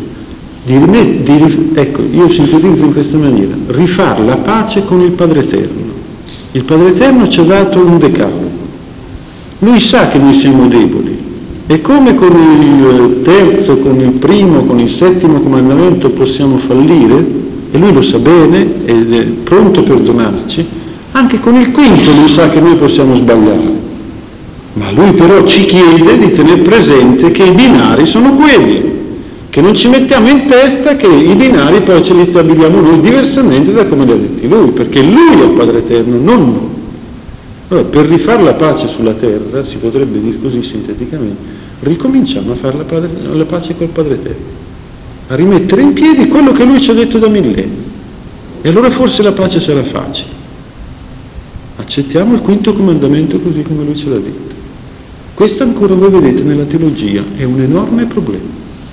Speaker 2: ecco, io sintetizzo in questa maniera, rifare la pace con il Padre Eterno. Il Padre Eterno ci ha dato un decalogo, lui sa che noi siamo deboli e come con il terzo, con il primo, con il settimo comandamento possiamo fallire, e lui lo sa bene ed è pronto a perdonarci, anche con il quinto lui sa che noi possiamo sbagliare, ma lui però ci chiede di tenere presente che i binari sono quelli, che non ci mettiamo in testa che i binari poi ce li stabiliamo noi diversamente da come li ha detti lui, perché lui è il Padre Eterno, non noi. Allora, per rifare la pace sulla terra, si potrebbe dire così sinteticamente, ricominciamo a fare la pace col Padre Eterno, a rimettere in piedi quello che lui ci ha detto da millenni, e allora forse la pace sarà facile. Ma accettiamo il quinto comandamento così come lui ce l'ha detto. Questo ancora voi vedete nella teologia, è un enorme problema.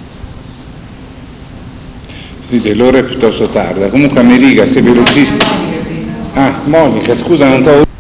Speaker 1: Sì, l'ora è piuttosto tarda. Comunque America, sei velocissima. Ah, Monica, scusa, non t'ho